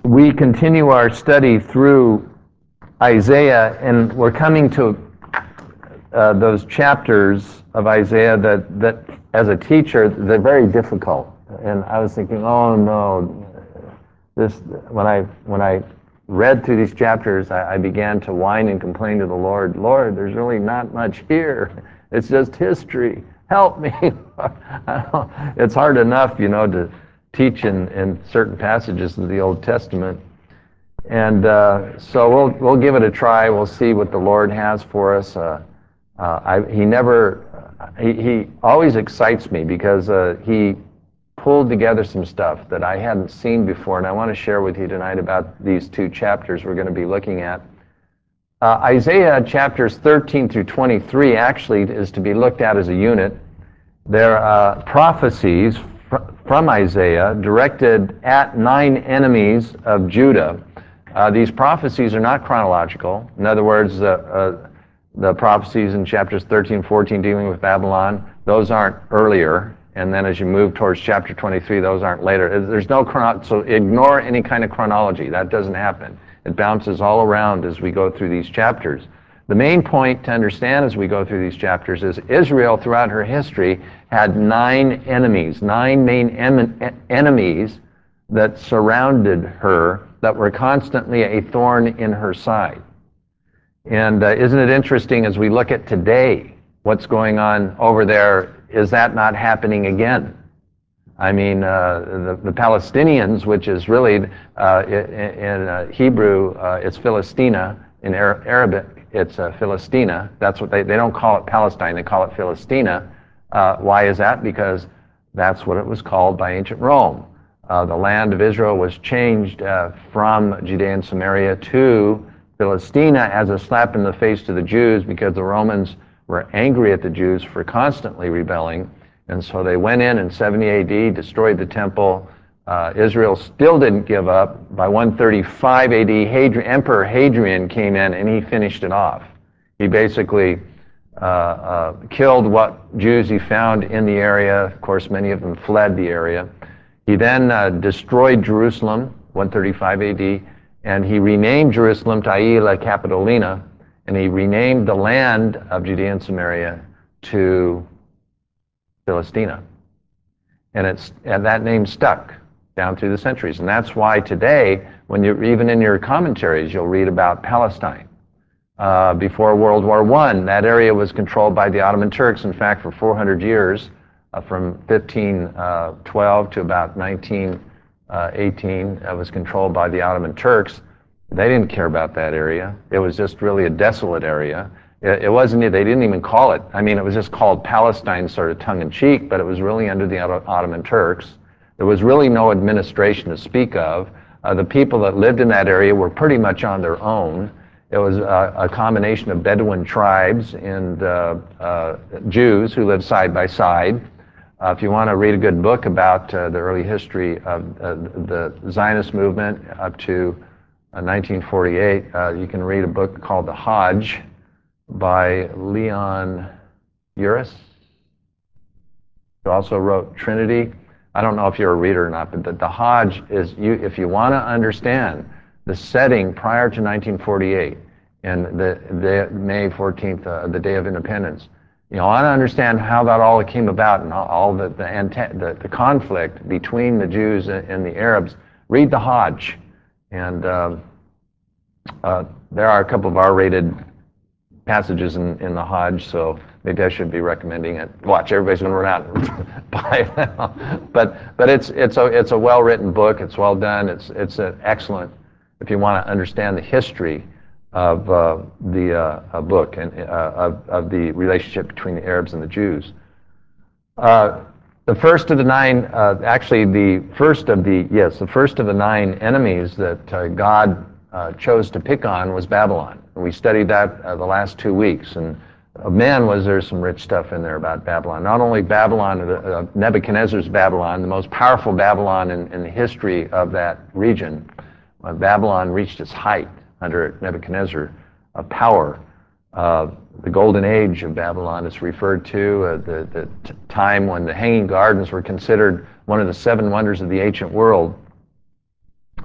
We continue our study through Isaiah, and we're coming to those chapters of Isaiah that as a teacher, they're very difficult. And I was thinking, oh no, when I read through these chapters, I began to whine and complain to the Lord, Lord, there's really not much here. It's just history. Help me. It's hard enough, to teach in certain passages of the Old Testament. And so we'll give it a try. We'll see what the Lord has for us. He always excites me because he pulled together some stuff that I hadn't seen before, and I want to share with you tonight about these two chapters we're going to be looking at. Isaiah chapters 13 through 23 actually is to be looked at as a unit. They're prophecies from Isaiah directed at 9 enemies of Judah. These prophecies are not chronological. In other words, the prophecies in chapters 13 and 14 dealing with Babylon, those aren't earlier. And then as you move towards chapter 23, those aren't later. There's no so ignore any kind of chronology. That doesn't happen. It bounces all around as we go through these chapters. The main point to understand as we go through these chapters is Israel throughout her history had 9 enemies, 9 main enemies that surrounded her, that were constantly a thorn in her side. And isn't it interesting as we look at today, what's going on over there, is that not happening again? I mean, the Palestinians, which is really, in Hebrew, it's Philistina. In Arabic, it's Philistina. That's what they don't call it Palestine, they call it Philistina. Why is that? Because that's what it was called by ancient Rome. The land of Israel was changed from Judea and Samaria to Philistina as a slap in the face to the Jews because the Romans were angry at the Jews for constantly rebelling. And so they went in 70 AD, destroyed the temple. Israel still didn't give up. By 135 AD, Emperor Hadrian came in and he finished it off. He basically killed what Jews he found in the area. Of course, many of them fled the area. He then destroyed Jerusalem, 135 AD, and he renamed Jerusalem to Aelia Capitolina, and he renamed the land of Judea and Samaria to Philistina. And that name stuck down through the centuries. And that's why today, when you're even in your commentaries, you'll read about Palestine. Before World War I, that area was controlled by the Ottoman Turks. In fact, for 400 years, from 1512 to about 1918, it was controlled by the Ottoman Turks. They didn't care about that area. It was just really a desolate area. It wasn't, they didn't even call it, it was just called Palestine sort of tongue-in-cheek, but it was really under the Ottoman Turks. There was really no administration to speak of. The people that lived in that area were pretty much on their own. It was a combination of Bedouin tribes and Jews who lived side by side. If you want to read a good book about the early history of the Zionist movement up to 1948, you can read a book called The Hajj by Leon Uris, who also wrote Trinity. I don't know if you're a reader or not, but the Hajj is, if you want to understand the setting prior to 1948 and the May 14th, the Day of Independence, I want to understand how that all came about and all the conflict between the Jews and the Arabs. Read the Hajj. And there are a couple of R-rated passages in the Hajj, so maybe I should be recommending it. Watch, everybody's going to run out and buy it. But it's a well-written book. It's well done. It's an excellent, if you want to understand the history of the book and of the relationship between the Arabs and the Jews. The first of the 9, the first of the 9 enemies that God chose to pick on was Babylon. And we studied that the last 2 weeks. And man, was there some rich stuff in there about Babylon. Not only Babylon, Nebuchadnezzar's Babylon, the most powerful Babylon in the history of that region. Babylon reached its height under Nebuchadnezzar of power. The golden age of Babylon is referred to, the time when the Hanging Gardens were considered one of the 7 wonders of the ancient world.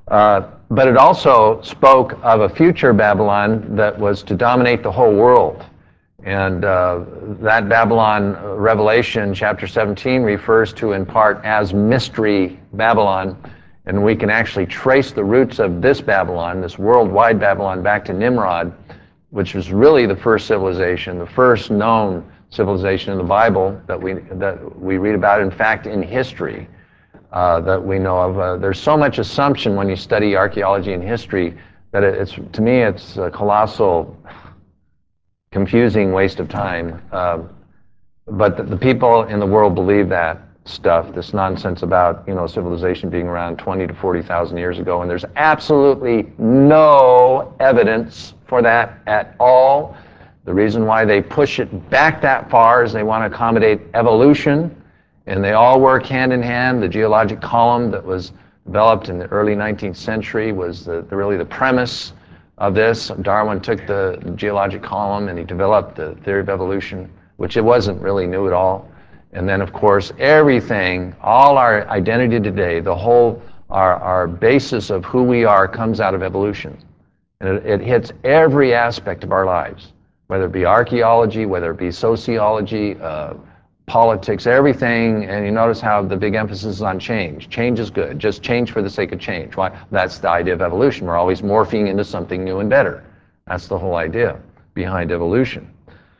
But it also spoke of a future Babylon that was to dominate the whole world. And that Babylon, Revelation chapter 17, refers to in part as Mystery Babylon. And we can actually trace the roots of this Babylon, this worldwide Babylon, back to Nimrod, which was really the first civilization, the first known civilization in the Bible that we read about, in fact, in history, that we know of. There's so much assumption when you study archaeology and history that to me, it's a colossal, confusing waste of time. But the people in the world believe that stuff, this nonsense about civilization being around 20 to 40,000 years ago, and there's absolutely no evidence for that at all. The reason why they push it back that far is they want to accommodate evolution, and they all work hand in hand. The geologic column that was developed in the early 19th century was really the premise of this. Darwin took the geologic column and he developed the theory of evolution, which it wasn't really new at all. And then, of course, everything, all our identity today, the whole, our basis of who we are comes out of evolution. And it hits every aspect of our lives, whether it be archaeology, whether it be sociology, politics, everything. And you notice how the big emphasis is on change. Change is good. Just change for the sake of change. Why? That's the idea of evolution. We're always morphing into something new and better. That's the whole idea behind evolution.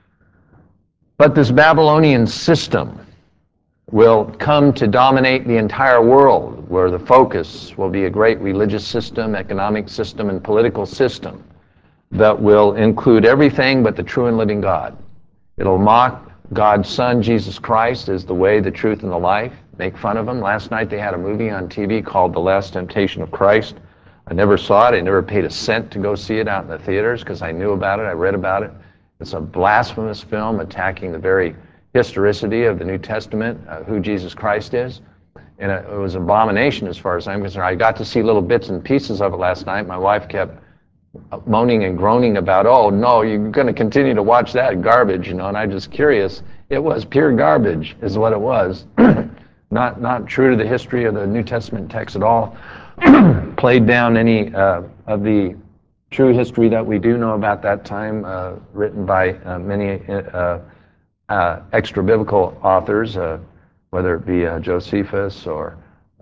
But this Babylonian system will come to dominate the entire world, where the focus will be a great religious system, economic system, and political system that will include everything but the true and living God. It'll mock God's Son, Jesus Christ, as the way, the truth, and the life, make fun of him. Last night they had a movie on TV called The Last Temptation of Christ. I never saw it. I never paid a cent to go see it out in the theaters because I knew about it. I read about it. It's a blasphemous film attacking the very historicity of the New Testament, who Jesus Christ is. And it was an abomination as far as I'm concerned. I got to see little bits and pieces of it last night. My wife kept moaning and groaning about, oh, no, you're going to continue to watch that garbage, and I'm just curious. It was pure garbage is what it was. Not true to the history of the New Testament text at all. Played down any of the true history that we do know about that time, written by many extra-biblical authors, whether it be Josephus or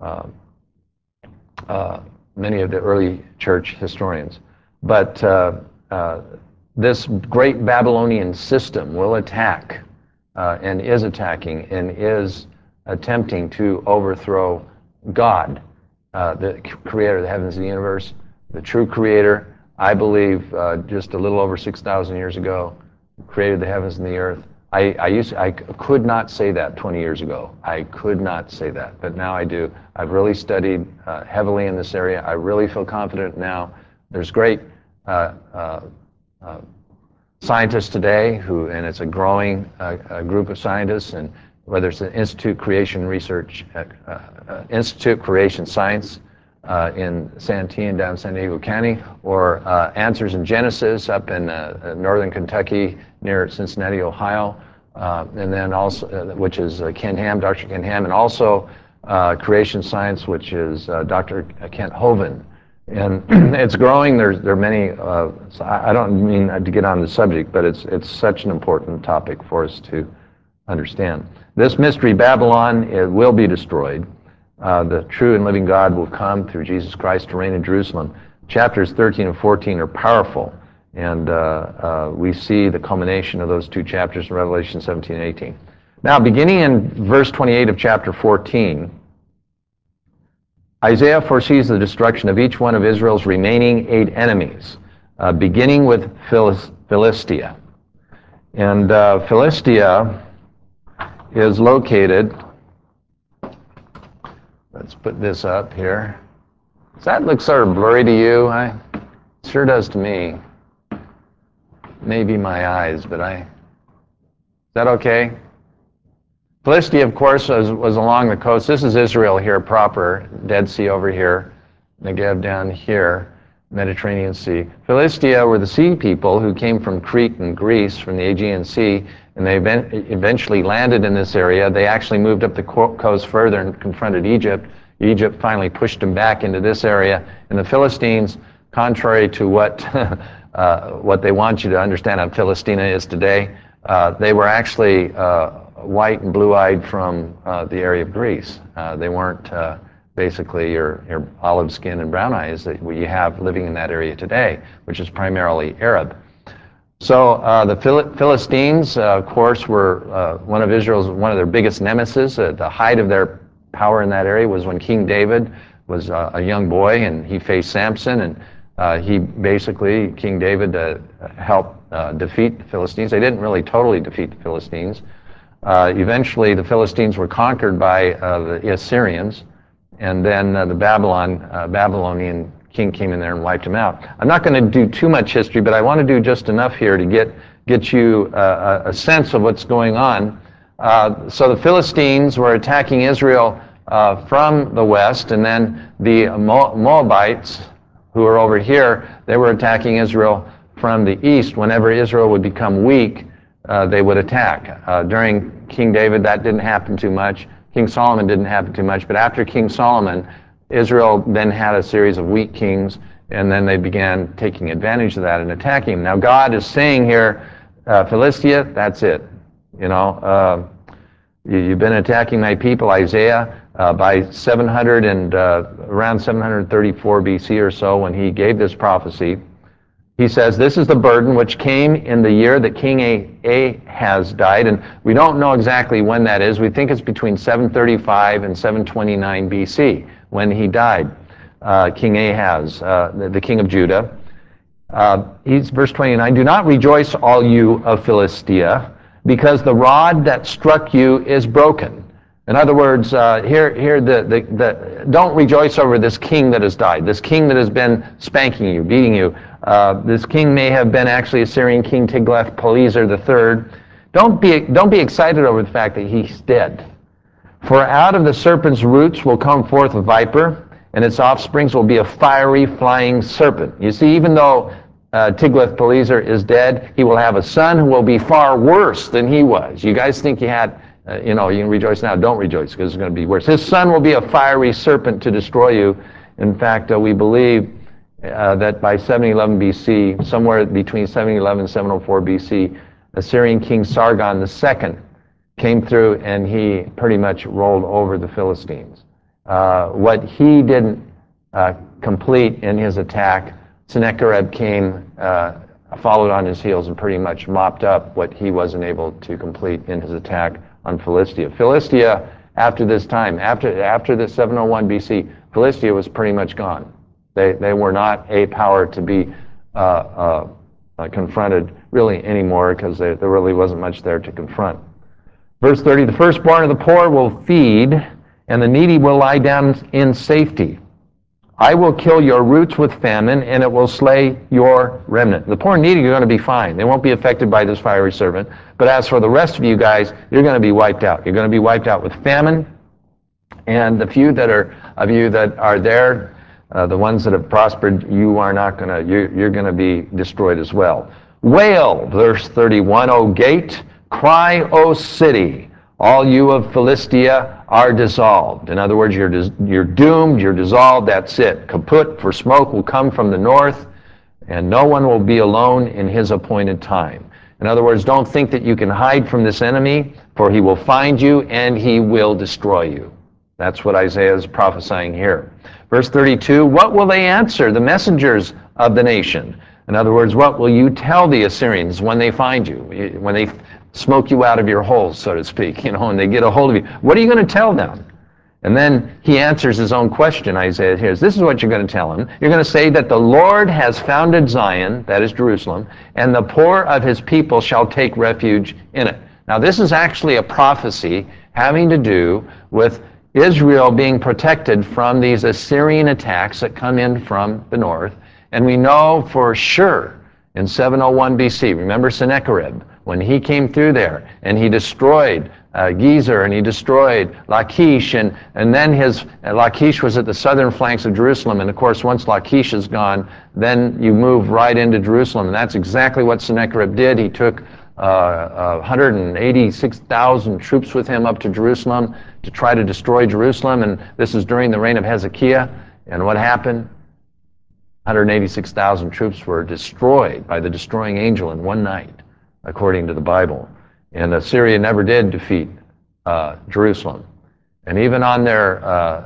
many of the early church historians. But this great Babylonian system will attack and is attacking and is attempting to overthrow God, the creator of the heavens and the universe, the true creator. I believe just a little over 6,000 years ago, created the heavens and the earth. I could not say that 20 years ago. I could not say that, but now I do. I've really studied heavily in this area. I really feel confident now. There's great scientists today and it's a growing group of scientists, and whether it's the Institute Creation Research, Institute Creation Science in Santee down San Diego County, or Answers in Genesis up in northern Kentucky near Cincinnati, Ohio, and then also, which is Ken Ham, Dr. Ken Ham, and also Creation Science, which is Dr. Kent Hovind. And it's growing. There are many, I don't mean to get on the subject, but it's such an important topic for us to understand. This mystery Babylon, it will be destroyed. The true and living God will come through Jesus Christ to reign in Jerusalem. Chapters 13 and 14 are powerful, and we see the culmination of those two chapters in Revelation 17 and 18. Now, beginning in verse 28 of chapter 14, Isaiah foresees the destruction of each one of Israel's remaining 8 enemies, beginning with Philistia. And Philistia is located, let's put this up here. Does that look sort of blurry to you? It sure does to me. Maybe my eyes, but is that okay? Philistia, of course, was along the coast. This is Israel here proper, Dead Sea over here, Negev down here, Mediterranean Sea. Philistia were the sea people who came from Crete and Greece, from the Aegean Sea, and they eventually landed in this area. They actually moved up the coast further and confronted Egypt, Egypt finally pushed them back into this area. And the Philistines, contrary to what they want you to understand how Philistina is today, they were actually white and blue-eyed from the area of Greece. They weren't basically your olive skin and brown eyes that we have living in that area today, which is primarily Arab. So the Philistines, of course, were one of their biggest nemesis. The height of their power in that area was when King David was a young boy and he faced Samson, and King David helped defeat the Philistines. They didn't really totally defeat the Philistines. Eventually, the Philistines were conquered by the Assyrians, and then the Babylonian king came in there and wiped him out. I'm not going to do too much history, but I want to do just enough here to get you a sense of what's going on. So the Philistines were attacking Israel from the west, and then the Moabites, who are over here, they were attacking Israel from the east. Whenever Israel would become weak, they would attack. During King David, that didn't happen too much. King Solomon didn't happen too much, but after King Solomon, Israel then had a series of weak kings, and then they began taking advantage of that and attacking him. Now God is saying here, Philistia, that's it. You've been attacking my people, Isaiah, by around 734 BC or so, when he gave this prophecy. He says, this is the burden which came in the year that King Ahaz died. And we don't know exactly when that is. We think it's between 735 and 729 BC when he died, King Ahaz, the king of Judah. He's verse 29, do not rejoice, all you of Philistia, because the rod that struck you is broken. In other words, don't rejoice over this king that has died, this king that has been spanking you, beating you. This king may have been actually Assyrian king Tiglath-Pileser III. Don't be excited over the fact that he's dead. For out of the serpent's roots will come forth a viper, and its offsprings will be a fiery flying serpent. You see, even though Tiglath-Pileser is dead, he will have a son who will be far worse than he was. You guys think he had, you can rejoice now. Don't rejoice, because it's going to be worse. His son will be a fiery serpent to destroy you. In fact, we believe that by 711 BC, somewhere between 711 and 704 BC, Assyrian king Sargon II came through and he pretty much rolled over the Philistines. What he didn't complete in his attack, Sennacherib came, followed on his heels and pretty much mopped up what he wasn't able to complete in his attack on Philistia. Philistia, after this time, after the 701 BC, Philistia was pretty much gone. They were not a power to be confronted really anymore, because there really wasn't much there to confront. Verse 30, the firstborn of the poor will feed, and the needy will lie down in safety. I will kill your roots with famine, and it will slay your remnant. The poor and needy are going to be fine. They won't be affected by this fiery serpent. But as for the rest of you guys, you're going to be wiped out. You're going to be wiped out with famine, and the few of you that are there, the ones that have prospered, you're going to be destroyed as well. Wail, verse 31, O gate, cry, O city, all you of Philistia are dissolved. In other words, you're doomed, you're dissolved, that's it. Kaput, for smoke will come from the north, and no one will be alone in his appointed time. In other words, don't think that you can hide from this enemy, for he will find you and he will destroy you. That's what Isaiah is prophesying here. Verse 32, what will they answer, the messengers of the nation? In other words, what will you tell the Assyrians when they find you, when they smoke you out of your holes, so to speak, and they get a hold of you? What are you going to tell them? And then he answers his own question, Isaiah hears. This is what you're going to tell him. You're going to say that the Lord has founded Zion, that is Jerusalem, and the poor of his people shall take refuge in it. Now, this is actually a prophecy having to do with Israel being protected from these Assyrian attacks that come in from the north. And we know for sure in 701 BC, remember Sennacherib, when he came through there and he destroyed Gezer and he destroyed Lachish, and then Lachish was at the southern flanks of Jerusalem, and of course once Lachish is gone, then you move right into Jerusalem, and that's exactly what Sennacherib did. He took 186,000 troops with him up to Jerusalem to try to destroy Jerusalem. And this is during the reign of Hezekiah. And what happened? 186,000 troops were destroyed by the destroying angel in one night, according to the Bible. And Assyria never did defeat Jerusalem. And even on their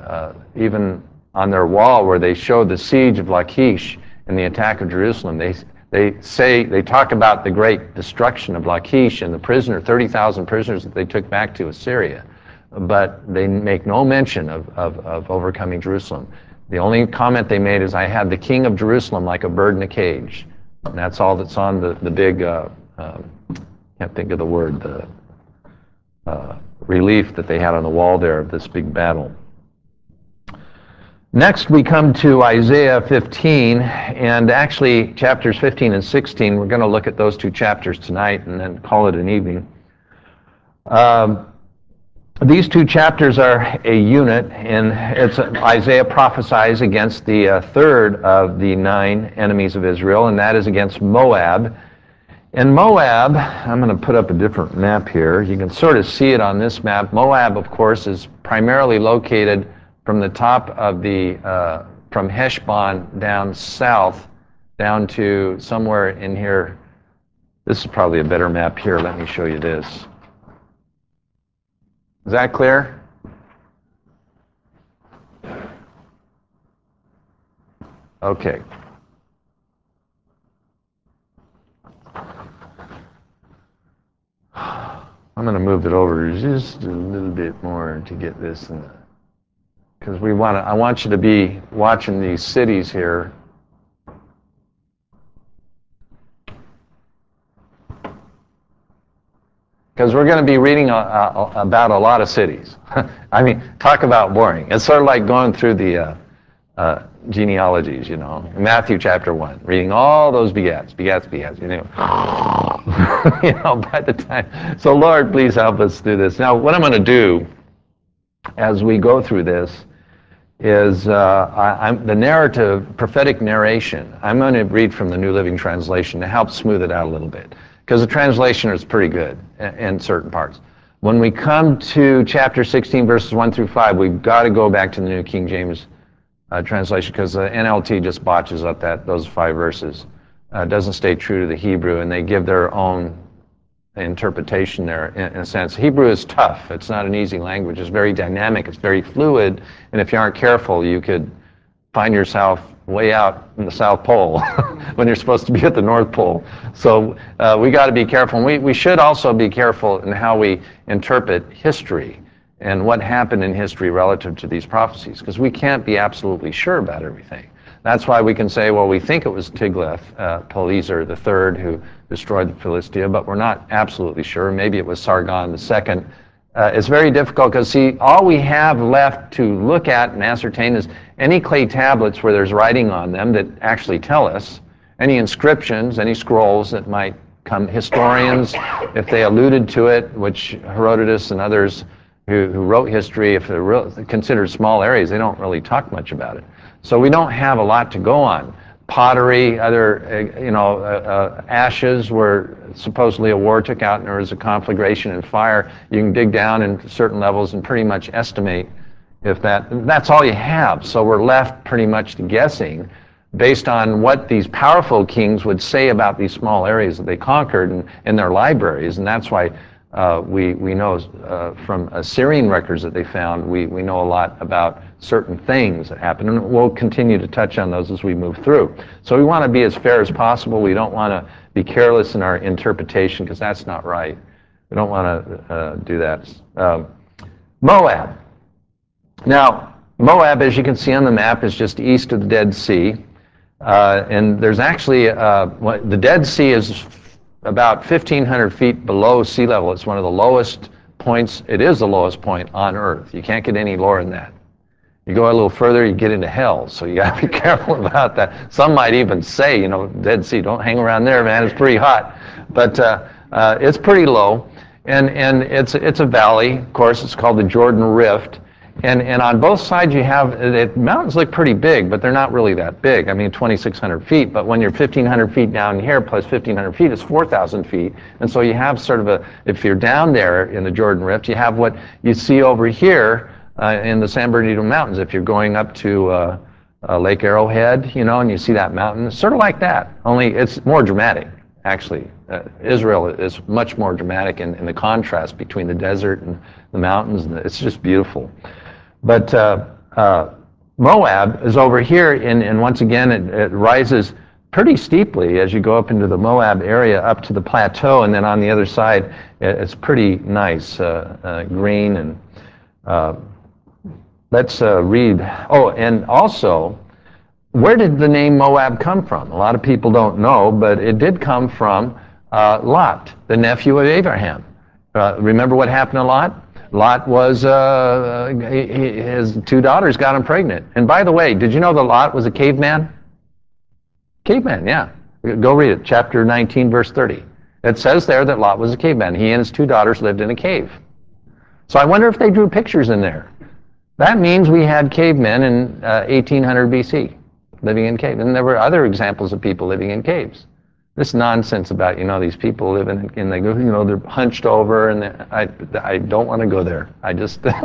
wall where they showed the siege of Lachish and the attack of Jerusalem, they talk about the great destruction of Lachish and the 30,000 prisoners that they took back to Assyria. But they make no mention of overcoming Jerusalem. The only comment they made is, I had the king of Jerusalem like a bird in a cage. And that's all that's on the big, can't think of the word, the relief that they had on the wall there of this big battle. Next, we come to Isaiah 15, and actually chapters 15 and 16. We're going to look at those two chapters tonight and then call it an evening. These two chapters are a unit, and Isaiah prophesies against the third of the 9 enemies of Israel, and that is against Moab. And Moab, I'm going to put up a different map here. You can sort of see it on this map. Moab, of course, is primarily located from the top of from Heshbon down south, down to somewhere in here. This is probably a better map here. Let me show you this. Is that clear? Okay. I'm going to move it over just a little bit more to get this in the, because I want you to be watching these cities here. Because we're going to be reading about a lot of cities. I mean, talk about boring. It's sort of like going through the genealogies, you know. In Matthew chapter 1, reading all those begats, you know. You know, by the time. So Lord, please help us through this. Now, what I'm going to do as we go through this is the narrative, prophetic narration. I'm going to read from the New Living Translation to help smooth it out a little bit, because the translation is pretty good in certain parts. When we come to chapter 16, verses 1 through 5, we've got to go back to the New King James translation, because the NLT just botches up those 5 verses. Doesn't stay true to the Hebrew, and they give their own interpretation there in a sense. Hebrew is tough. It's not an easy language. It's very dynamic. It's very fluid, and if you aren't careful, you could find yourself way out in the South Pole when you're supposed to be at the North Pole. So we got to be careful. And we should also be careful in how we interpret history and what happened in history relative to these prophecies, because we can't be absolutely sure about everything. That's why we can say, well, we think it was Tiglath-Pileser III who destroyed Philistia, but we're not absolutely sure. Maybe it was Sargon II. It's very difficult because, see, all we have left to look at and ascertain is any clay tablets where there's writing on them that actually tell us, any inscriptions, any scrolls that might come, historians, if they alluded to it, which Herodotus and others who wrote history, if they're considered small areas, they don't really talk much about it. So we don't have a lot to go on. Pottery, other, ashes where supposedly a war took out and there was a conflagration and fire. You can dig down in certain levels and pretty much estimate if that's all you have. So we're left pretty much to guessing based on what these powerful kings would say about these small areas that they conquered in their libraries. And that's why we know from Assyrian records that they found, we know a lot about certain things that happened, and we'll continue to touch on those as we move through. So we want to be as fair as possible. We don't want to be careless in our interpretation, because that's not right. We don't want to do that. Moab. Now, Moab, as you can see on the map, is just east of the Dead Sea. And there's actually, the Dead Sea is about 1,500 feet below sea level. It's one of the lowest points. It is the lowest point on Earth. You can't get any lower than that. You go a little further, you get into hell. So you got to be careful about that. Some might even say, Dead Sea, don't hang around there, man. It's pretty hot. But it's pretty low. And it's a valley. Of course, it's called the Jordan Rift. And on both sides you have, the mountains look pretty big, but they're not really that big. I mean, 2,600 feet, but when you're 1,500 feet down here plus 1,500 feet, it's 4,000 feet. And so you have sort of a, if you're down there in the Jordan Rift, you have what you see over here in the San Bernardino Mountains. If you're going up to Lake Arrowhead, you know, and you see that mountain, it's sort of like that, only it's more dramatic, actually. Israel is much more dramatic in the contrast between the desert and the mountains. And it's just beautiful. But Moab is over here, and once again, it rises pretty steeply as you go up into the Moab area, up to the plateau, and then on the other side, it's pretty nice, green. And let's read. Oh, and also, where did the name Moab come from? A lot of people don't know, but it did come from Lot, the nephew of Abraham. Remember what happened to Lot? Lot was, his two daughters got him pregnant. And by the way, did you know that Lot was a caveman? Caveman, yeah. Go read it, chapter 19, verse 30. It says there that Lot was a caveman. He and his two daughters lived in a cave. So I wonder if they drew pictures in there. That means we had cavemen in 1800 BC living in caves. And there were other examples of people living in caves. This nonsense about, you know, these people living in, they go, you know, they're hunched over, and I don't want to go there. I just, there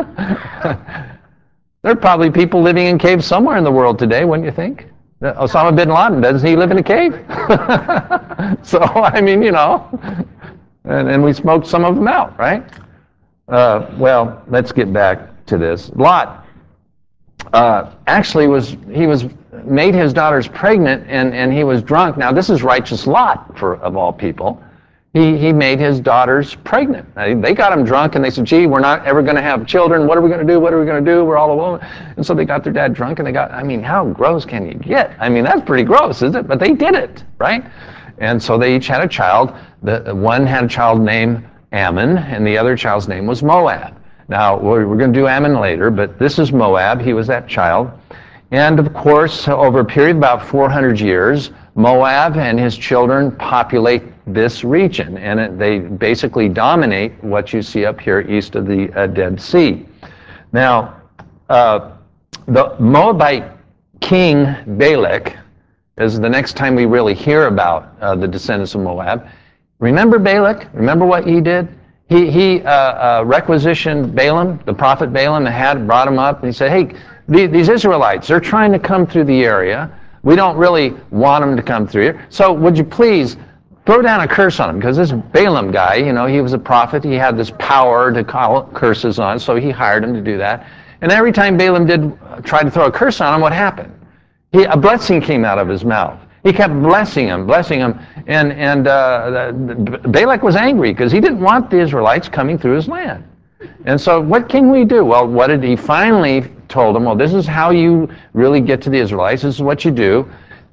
are probably people living in caves somewhere in the world today, wouldn't you think? Osama bin Laden, doesn't he live in a cave? So, I mean, you know, and we smoked some of them out, right? Well, let's get back to this. Lot actually made his daughters pregnant, and he was drunk. Now, this is righteous Lot, of all people. He made his daughters pregnant. They got him drunk, and they said, gee, we're not ever going to have children. What are we going to do? What are we going to do? We're all alone. And so they got their dad drunk, and I mean, how gross can you get? I mean, that's pretty gross, isn't it? But they did it, right? And so they each had a child. The one had a child named Ammon, and the other child's name was Moab. Now, we're going to do Ammon later, but this is Moab. He was that child. And of course, over a period of about 400 years, Moab and his children populate this region, and they basically dominate what you see up here east of the Dead Sea. Now, the Moabite king Balak is the next time we really hear about the descendants of Moab. Remember Balak? Remember what he did? He requisitioned Balaam, the prophet Balaam, brought him up, and he said, hey, these Israelites, they're trying to come through the area. We don't really want them to come through here. So would you please throw down a curse on them? Because this Balaam guy, you know, he was a prophet. He had this power to call curses on, so he hired him to do that. And every time Balaam did try to throw a curse on him, what happened? A blessing came out of his mouth. He kept blessing him, and Balak was angry because he didn't want the Israelites coming through his land. And so what can we do? Well, what did he finally told them? Well, this is how you really get to the Israelites. This is what you do.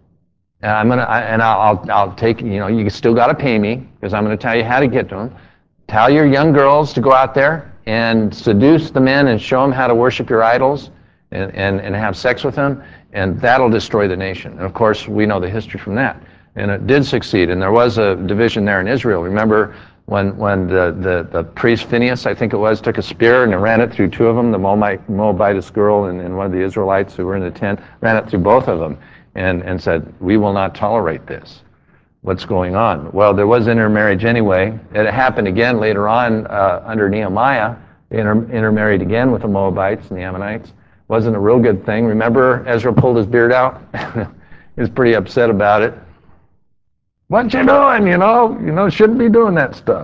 I'll take, you know, you still got to pay me because I'm going to tell you how to get to them. Tell your young girls to go out there and seduce the men and show them how to worship your idols and have sex with them, and that'll destroy the nation. And of course, we know the history from that. And it did succeed, and there was a division there in Israel. Remember when the priest Phinehas, I think it was, took a spear and ran it through two of them, the Moabitess girl and one of the Israelites who were in the tent, ran it through both of them and said, we will not tolerate this. What's going on? Well, there was intermarriage anyway. It happened again later on under Nehemiah. They intermarried again with the Moabites and the Ammonites. Wasn't a real good thing. Remember Ezra pulled his beard out? He was pretty upset about it. What you doing, you know, shouldn't be doing that stuff.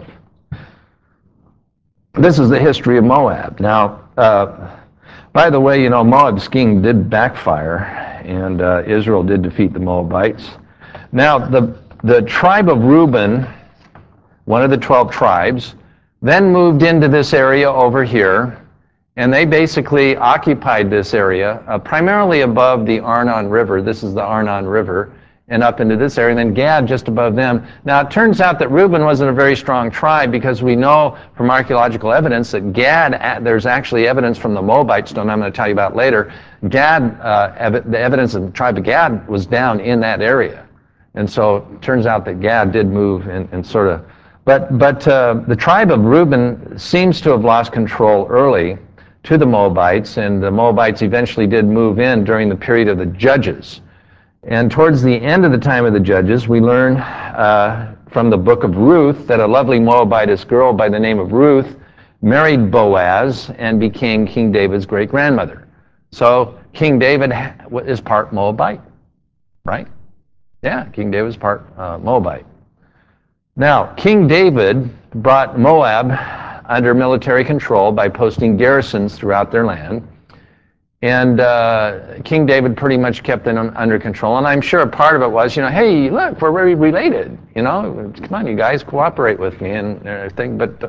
This is the history of Moab. Now, by the way, you know, Moab's king did backfire, and Israel did defeat the Moabites. Now, the tribe of Reuben, one of the 12 tribes, then moved into this area over here, and they basically occupied this area, primarily above the Arnon River. This is the Arnon River, and up into this area, and then Gad just above them. Now, it turns out that Reuben wasn't a very strong tribe because we know from archaeological evidence that Gad, there's actually evidence from the Moabite stone I'm going to tell you about later. Gad, the evidence of the tribe of Gad was down in that area. And so it turns out that Gad did move and sort of, but the tribe of Reuben seems to have lost control early to the Moabites, and the Moabites eventually did move in during the period of the Judges. And towards the end of the time of the Judges, we learn from the book of Ruth that a lovely Moabitess girl by the name of Ruth married Boaz and became King David's great-grandmother. So King David is part Moabite, right? Yeah, King David is part Moabite. Now, King David brought Moab under military control by posting garrisons throughout their land. And King David pretty much kept them under control. And I'm sure a part of it was, hey, look, we're very related. Come on, you guys, cooperate with me and everything. But,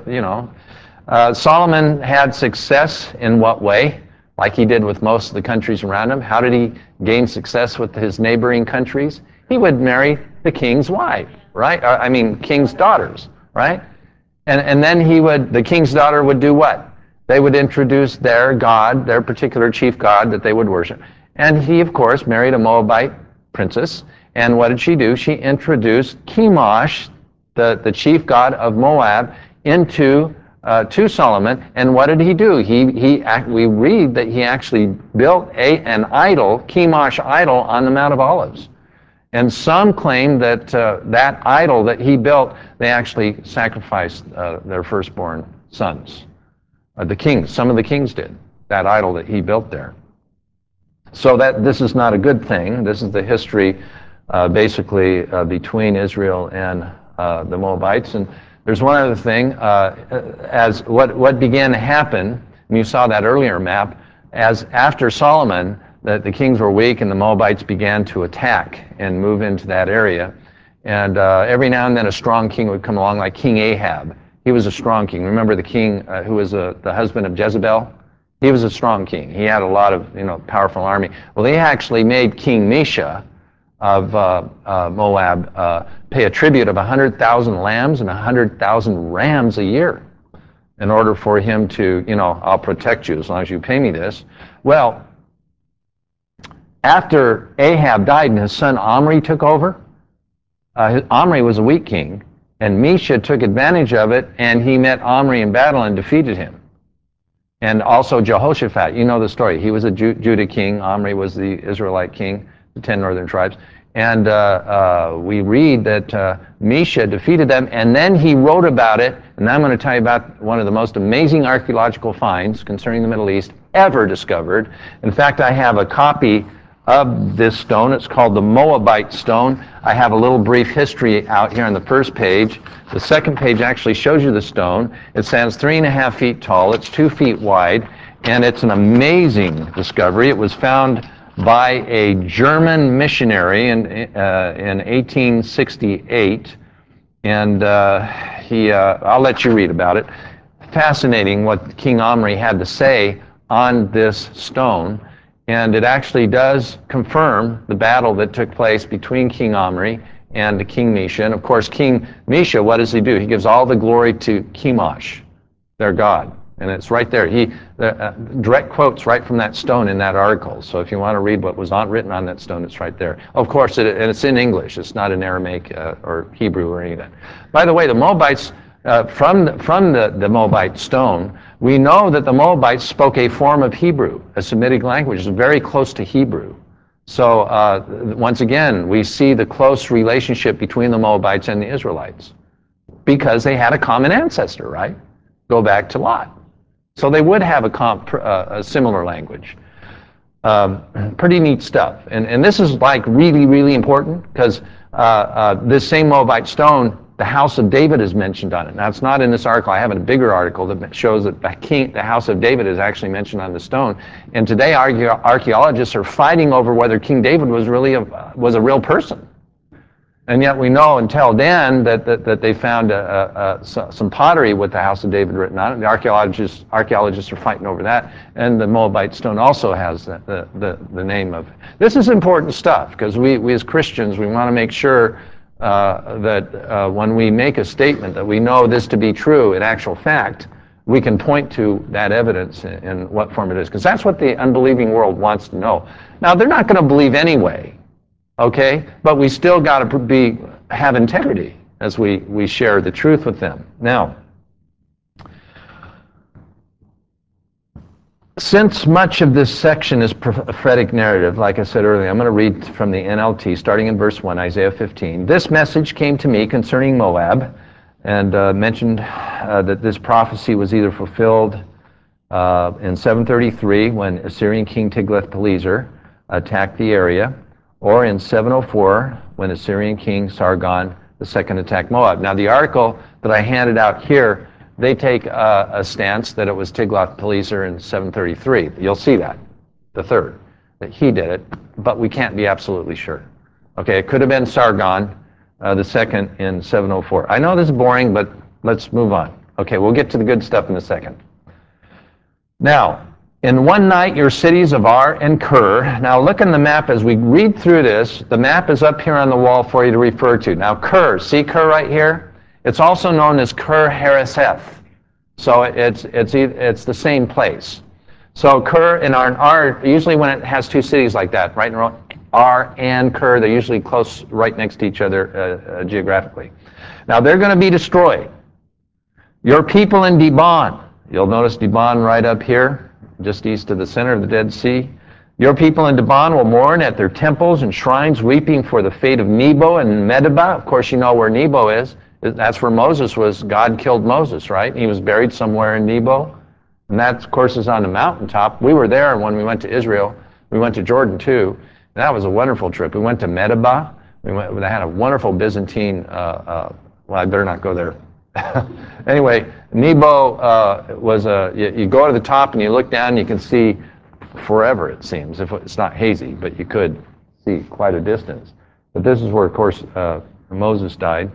Solomon had success in what way? Like he did with most of the countries around him. How did he gain success with his neighboring countries? He would marry the king's wife, right? King's daughters, right? And then the king's daughter would do what? They would introduce their god, their particular chief god that they would worship. And he, of course, married a Moabite princess. And what did she do? She introduced Chemosh, the chief god of Moab, to Solomon. And what did he do? We read that he actually built an idol, Chemosh idol, on the Mount of Olives. And some claim that that idol that he built, they actually sacrificed their firstborn sons. The kings, some of the kings did, that idol that he built there. So this is not a good thing. This is the history, basically, between Israel and the Moabites. And there's one other thing, as what began to happen, and you saw that earlier map, as after Solomon, the kings were weak and the Moabites began to attack and move into that area. And every now and then a strong king would come along, like King Ahab. He was a strong king. Remember the king who was the husband of Jezebel? He was a strong king. He had a lot of powerful army. Well, they actually made King Mesha of Moab pay a tribute of 100,000 lambs and 100,000 rams a year in order for him to, I'll protect you as long as you pay me this. Well, after Ahab died and his son Omri took over, Omri was a weak king, and Mesha took advantage of it, and he met Omri in battle and defeated him. And also Jehoshaphat, you know the story. He was a Judah king. Omri was the Israelite king, the 10 northern tribes. And we read that Mesha defeated them, and then he wrote about it, and I'm going to tell you about one of the most amazing archaeological finds concerning the Middle East ever discovered. In fact, I have a copy of this stone. It's called the Moabite stone. I have a little brief history out here on the first page. The second page actually shows you the stone. It stands 3.5 feet tall. It's 2 feet wide, and it's an amazing discovery. It was found by a German missionary in 1868, and I'll let you read about it. Fascinating what King Omri had to say on this stone. And it actually does confirm the battle that took place between King Omri and King Mesha. And of course, King Mesha, what does he do? He gives all the glory to Chemosh, their god. And it's right there. Direct quotes right from that stone in that article. So if you want to read what was written on that stone, it's right there. Of course, and it's in English. It's not in Aramaic or Hebrew or any of that. By the way, the Moabites, from the Moabite stone, we know that the Moabites spoke a form of Hebrew, a Semitic language, very close to Hebrew. So once again, we see the close relationship between the Moabites and the Israelites because they had a common ancestor, right? Go back to Lot. So they would have a similar language. Pretty neat stuff. And this is like really, really important because this same Moabite stone, the house of David is mentioned on it. Now, it's not in this article. I have a bigger article that shows that the house of David is actually mentioned on the stone. And today, archaeologists are fighting over whether King David was really was a real person. And yet we know until then that they found some pottery with the house of David written on it. The archaeologists are fighting over that. And the Moabite stone also has the name of it. This is important stuff because we as Christians, we want to make sure that when we make a statement that we know this to be true in actual fact, we can point to that evidence in what form it is. Because that's what the unbelieving world wants to know. Now, they're not going to believe anyway. Okay, but we still got to have integrity as we share the truth with them. Now, Since much of this section is prophetic narrative, like I said earlier, I'm going to read from the NLT, starting in verse 1, Isaiah 15. This message came to me concerning Moab, and mentioned that this prophecy was either fulfilled in 733 when Assyrian king Tiglath-Pileser attacked the area, or in 704 when Assyrian king Sargon II attacked Moab. Now the article that I handed out here, they take a stance that it was Tiglath-Pileser in 733. You'll see that, the third, that he did it, but we can't be absolutely sure. Okay, it could have been Sargon the second in 704. I know this is boring, but let's move on. Okay, we'll get to the good stuff in a second. Now, in one night your cities of Ar and Kir. Now look in the map as we read through this. The map is up here on the wall for you to refer to. Now Kir, see Kir right here? It's also known as Kir Hareseth. So it's the same place. So Kir and Ar, usually when it has two cities like that, right in a row, Ar and Kir, they're usually close, right next to each other geographically. Now they're going to be destroyed. Your people in Dibon, you'll notice Dibon right up here, just east of the center of the Dead Sea. Your people in Dibon will mourn at their temples and shrines, weeping for the fate of Nebo and Medeba. Of course, you know where Nebo is. That's where Moses was. God killed Moses, right? He was buried somewhere in Nebo. And that, of course, is on the mountaintop. We were there when we went to Israel. We went to Jordan, too. And that was a wonderful trip. We went to Medeba. They had a wonderful Byzantine, well, I better not go there. Anyway, Nebo was you go to the top and you look down and you can see forever, it seems. If it's not hazy, but you could see quite a distance. But this is where, of course, Moses died.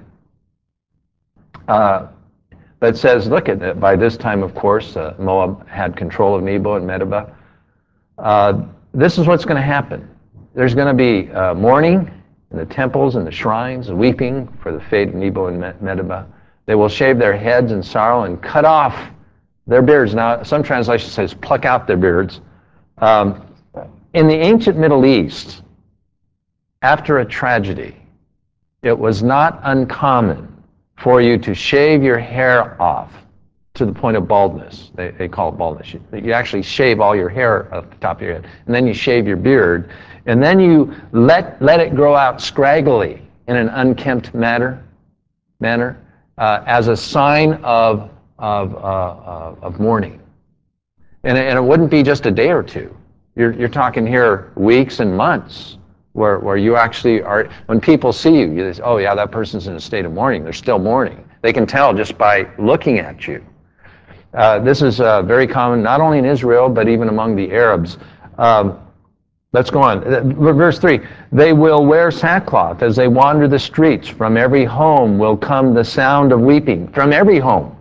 That says, look at it, by this time, of course, Moab had control of Nebo and Medeba. This is what's going to happen. There's going to be mourning in the temples and the shrines, weeping for the fate of Nebo and Medeba. They will shave their heads in sorrow and cut off their beards. Now, some translation says pluck out their beards. In the ancient Middle East, after a tragedy, it was not uncommon for you to shave your hair off to the point of baldness. They call it baldness. You actually shave all your hair off the top of your head, and then you shave your beard, and then you let it grow out scraggly in an unkempt manner as a sign of mourning. And it wouldn't be just a day or two. You're talking here weeks and months where you actually are, when people see you, they say, oh yeah, that person's in a state of mourning. They're still mourning. They can tell just by looking at you. This is very common, not only in Israel, but even among the Arabs. Let's go on. Verse 3, they will wear sackcloth as they wander the streets. From every home will come the sound of weeping. From every home.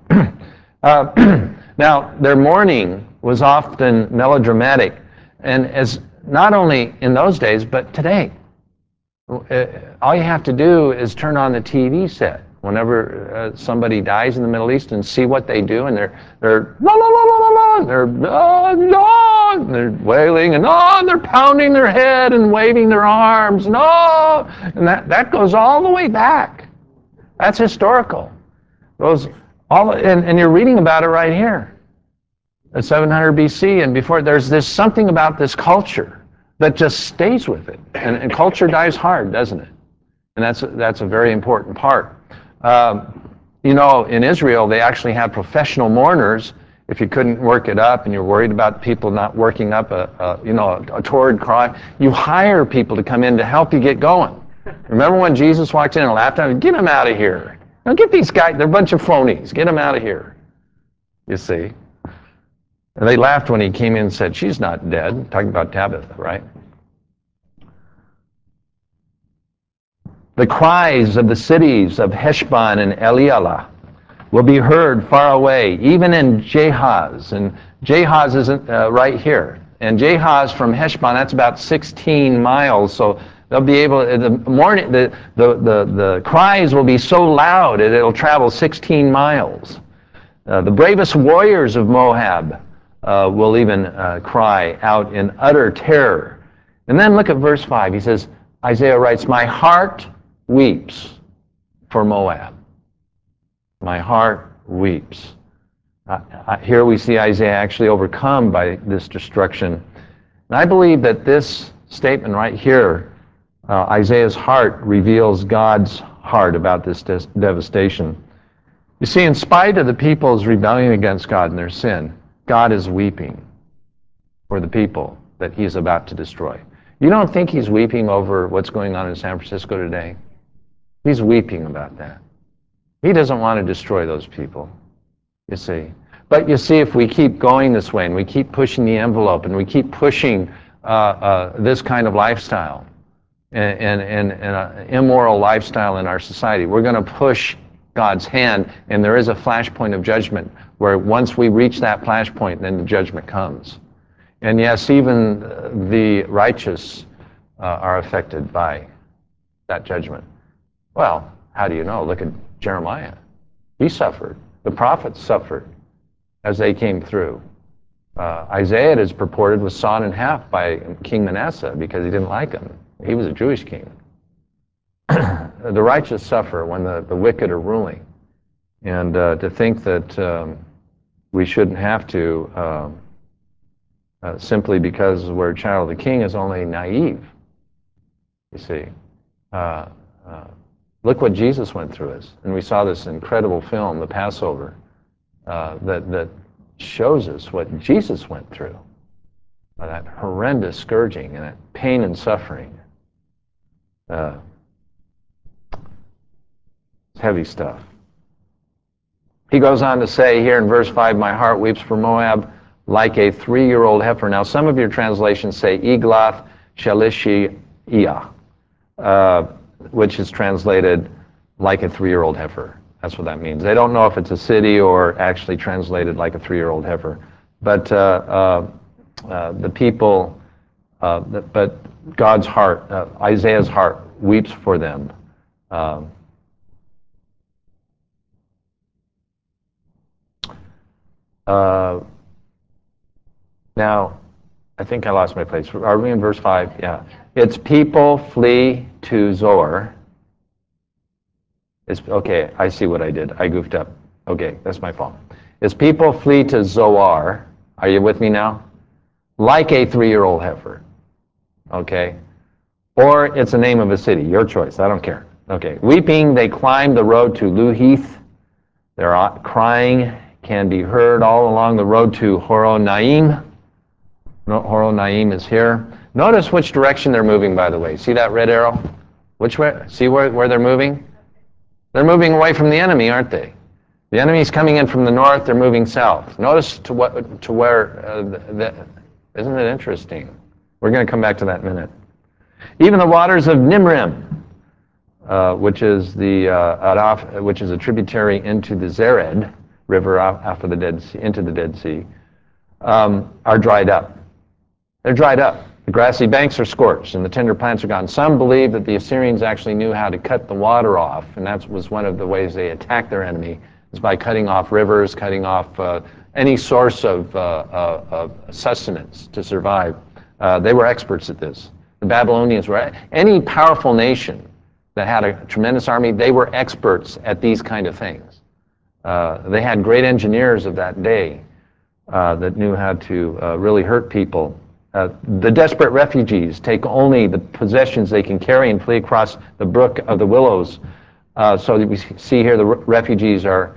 Now, their mourning was often melodramatic, and as not only in those days, but today. All you have to do is turn on the TV set whenever somebody dies in the Middle East and see what they do, and they're la la la la la la, and they're wailing, and and they're pounding their head and waving their arms, and that goes all the way back. That's historical. And you're reading about it right here. At 700 BC and before, there's something about this culture that just stays with it. And culture dies hard, doesn't it? And that's a very important part. In Israel, they actually have professional mourners. If you couldn't work it up and you're worried about people not working up a torrid cry, you hire people to come in to help you get going. Remember when Jesus walked in and laughed at him? Get them out of here. Now get these guys, they're a bunch of phonies. Get them out of here. You see? And they laughed when he came in and said, she's not dead. Talking about Tabitha, right? The cries of the cities of Heshbon and Elialah will be heard far away, even in Jahaz. And Jahaz is right here. And Jahaz from Heshbon, that's about 16 miles. So they'll be able, the cries will be so loud that it'll travel 16 miles. The bravest warriors of Moab will even cry out in utter terror. And then look at verse 5. He says, Isaiah writes, my heart weeps for Moab. My heart weeps. Here we see Isaiah actually overcome by this destruction. And I believe that this statement right here, Isaiah's heart, reveals God's heart about this devastation. You see, in spite of the people's rebellion against God and their sin, God is weeping for the people that he's about to destroy. You don't think he's weeping over what's going on in San Francisco today? He's weeping about that. He doesn't want to destroy those people, you see. But you see, if we keep going this way and we keep pushing the envelope and we keep pushing this kind of lifestyle and an immoral lifestyle in our society, we're going to push God's hand, and there is a flashpoint of judgment where once we reach that flashpoint, then the judgment comes. And yes, even the righteous are affected by that judgment. Well, how do you know? Look at Jeremiah. He suffered. The prophets suffered as they came through. Isaiah, it is purported, was sawn in half by King Manasseh because he didn't like him. He was a Jewish king. The righteous suffer when the wicked are ruling. And to think that we shouldn't have to simply because we're a child of the king is only naive, you see. Look what Jesus went through us. And we saw this incredible film, The Passover, that shows us what Jesus went through. That horrendous scourging and that pain and suffering. It's heavy stuff. He goes on to say here in verse 5, my heart weeps for Moab like a 3-year-old heifer. Now, some of your translations say Eglath Shelishiyah, which is translated like a 3-year-old heifer. That's what that means. They don't know if it's a city or actually translated like a 3-year-old heifer. But the people, but God's heart, Isaiah's heart weeps for them. Now, I think I lost my place. Are we in verse 5? Yeah. Its people flee to Zoar. Okay, I see what I did. I goofed up. Okay, that's my fault. Its people flee to Zoar. Are you with me now? Like a 3-year-old heifer. Okay? Or it's the name of a city. Your choice. I don't care. Okay. Weeping, they climb the road to Luhith. Their crying can be heard all along the road to Horonaim. Horonaim is here. Notice which direction they're moving, by the way. See that red arrow? Which way? See where they're moving? They're moving away from the enemy, aren't they? The enemy's coming in from the north. They're moving south. Notice to where. Isn't it interesting? We're going to come back to that in a minute. Even the waters of Nimrim, which is a tributary into the Zered River after the Dead Sea, into the Dead Sea, are dried up. They're dried up. The grassy banks are scorched, and the tender plants are gone. Some believe that the Assyrians actually knew how to cut the water off, and that was one of the ways they attacked their enemy, is by cutting off rivers, cutting off any source of sustenance to survive. They were experts at this. The Babylonians were. Any powerful nation that had a tremendous army, they were experts at these kind of things. They had great engineers of that day that knew how to really hurt people. The desperate refugees take only the possessions they can carry and flee across the brook of the willows. So we see here the refugees are,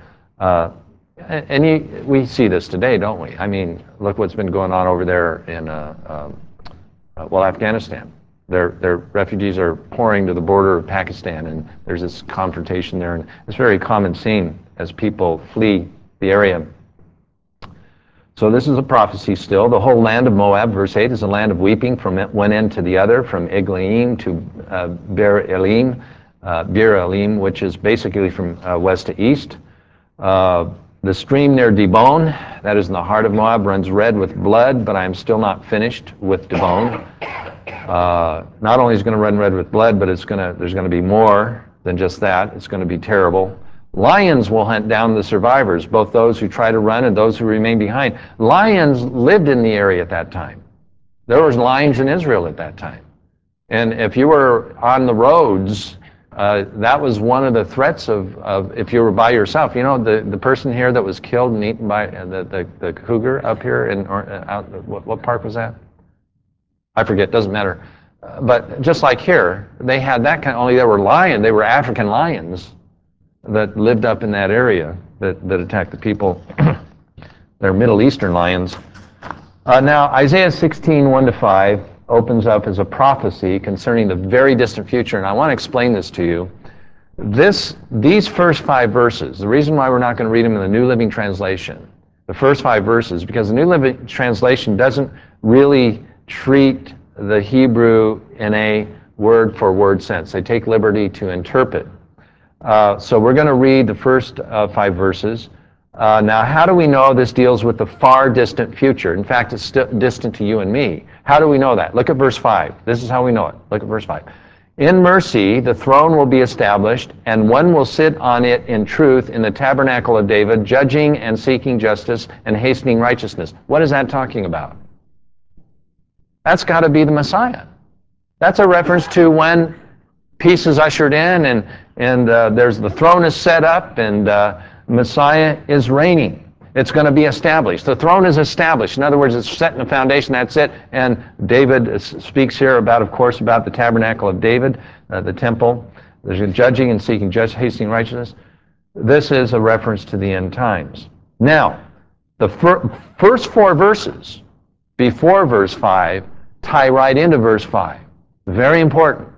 we see this today, don't we? I mean, look what's been going on over there in, Afghanistan. Their refugees are pouring to the border of Pakistan, and there's this confrontation there, and it's a very common scene as people flee the area. So this is a prophecy still. The whole land of Moab, verse 8, is a land of weeping from one end to the other, from Eglaim to Beer Elim, which is basically from west to east. The stream near Dibon, that is in the heart of Moab, runs red with blood, but I am still not finished with Dibon. Not only is it going to run red with blood, but there's going to be more than just that. It's going to be terrible. Lions will hunt down the survivors, both those who try to run and those who remain behind. Lions lived in the area at that time. There was lions in Israel at that time. And if you were on the roads That was one of the threats of if you were by yourself. You know, the person here that was killed and eaten by the cougar up here in what park was that? I forget. Doesn't matter. But just like here, they had that kind. Only they were lions. They were African lions that lived up in that area that attacked the people. They're Middle Eastern lions. Now, Isaiah 16, 1-5 opens up as a prophecy concerning the very distant future, and I want to explain this to you. These first 5 verses, the reason why we're not going to read them in the New Living Translation, the first 5 verses, because the New Living Translation doesn't really treat the Hebrew in a word-for-word sense. They take liberty to interpret. So we're going to read the first 5 verses. Now, how do we know this deals with the far distant future? In fact, it's still distant to you and me. How do we know that? Look at verse 5. This is how we know it. Look at verse 5. In mercy, the throne will be established, and one will sit on it in truth in the tabernacle of David, judging and seeking justice and hastening righteousness. What is that talking about? That's got to be the Messiah. That's a reference to when peace is ushered in, and there's the throne is set up, and Messiah is reigning. It's going to be established. The throne is established. In other words, it's set in the foundation. That's it. And David speaks here about, of course, about the tabernacle of David, the temple. There's a judging and seeking justice, hastening righteousness. This is a reference to the end times. Now, the first 4 verses before verse 5 tie right into verse 5. Very important.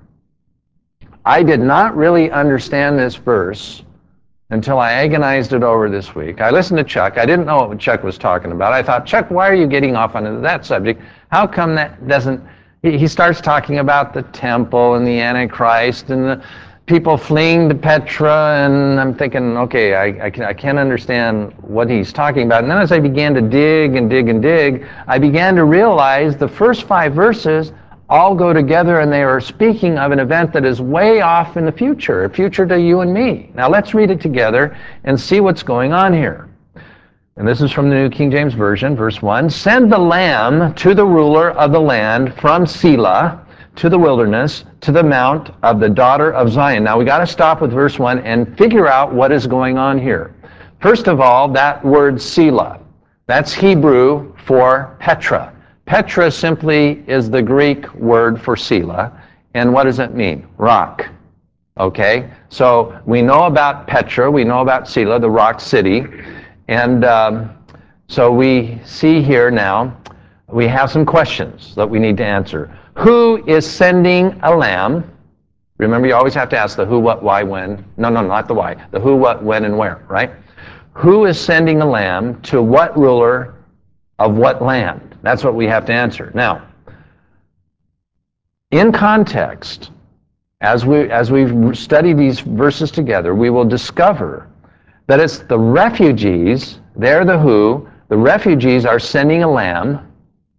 I did not really understand this verse until I agonized it over this week. I listened to Chuck. I didn't know what Chuck was talking about. I thought, Chuck, why are you getting off onto that subject? How come that doesn't... He starts talking about the temple and the Antichrist and the people fleeing to Petra, and I'm thinking, okay, I can't understand what he's talking about. And then as I began to dig and dig and dig, I began to realize the first 5 verses all go together, and they are speaking of an event that is way off in the future, a future to you and me. Now let's read it together and see what's going on here. And this is from the New King James Version, verse 1. Send the lamb to the ruler of the land from Selah to the wilderness, to the mount of the daughter of Zion. Now we got to stop with verse 1 and figure out what is going on here. First of all, that word Selah, that's Hebrew for Petra. Petra simply is the Greek word for Selah. And what does it mean? Rock. Okay? So we know about Petra. We know about Selah, the rock city. And so we see here now, we have some questions that we need to answer. Who is sending a lamb? Remember, you always have to ask the who, what, why, when. No, not the why. The who, what, when, and where, right? Who is sending a lamb to what ruler of what land? That's what we have to answer. Now, in context, as we study these verses together, we will discover that it's the refugees, they're the who, the refugees are sending a lamb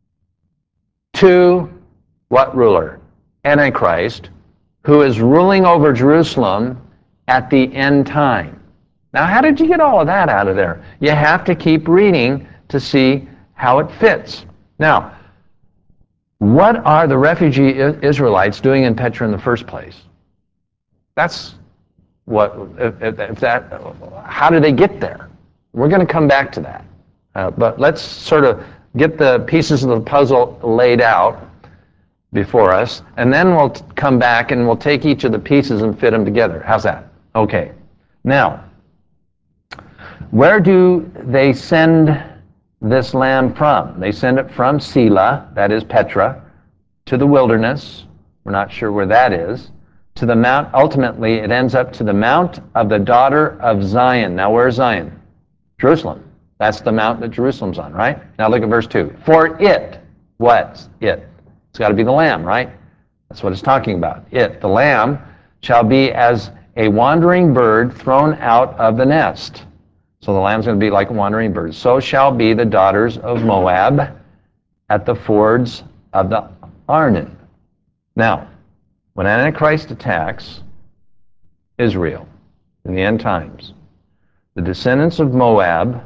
to what ruler? Antichrist, who is ruling over Jerusalem at the end time. Now, how did you get all of that out of there? You have to keep reading to see how it fits. Now, what are the refugee Israelites doing in Petra in the first place? That's what, how did they get there? We're going to come back to that. But let's sort of get the pieces of the puzzle laid out before us, and then we'll come back and we'll take each of the pieces and fit them together. How's that? Okay. Now, where do they send this lamb from? They send it from Selah, that is Petra, to the wilderness. We're not sure where that is. To the mount, ultimately it ends up to the mount of the daughter of Zion. Now where's Zion? Jerusalem. That's the mount that Jerusalem's on, right? Now look at verse 2. For it, what's it? It's got to be the lamb, right? That's what it's talking about. It, the lamb, shall be as a wandering bird thrown out of the nest. So the lamb's going to be like a wandering bird. So shall be the daughters of Moab at the fords of the Arnon. Now, when Antichrist attacks Israel in the end times, the descendants of Moab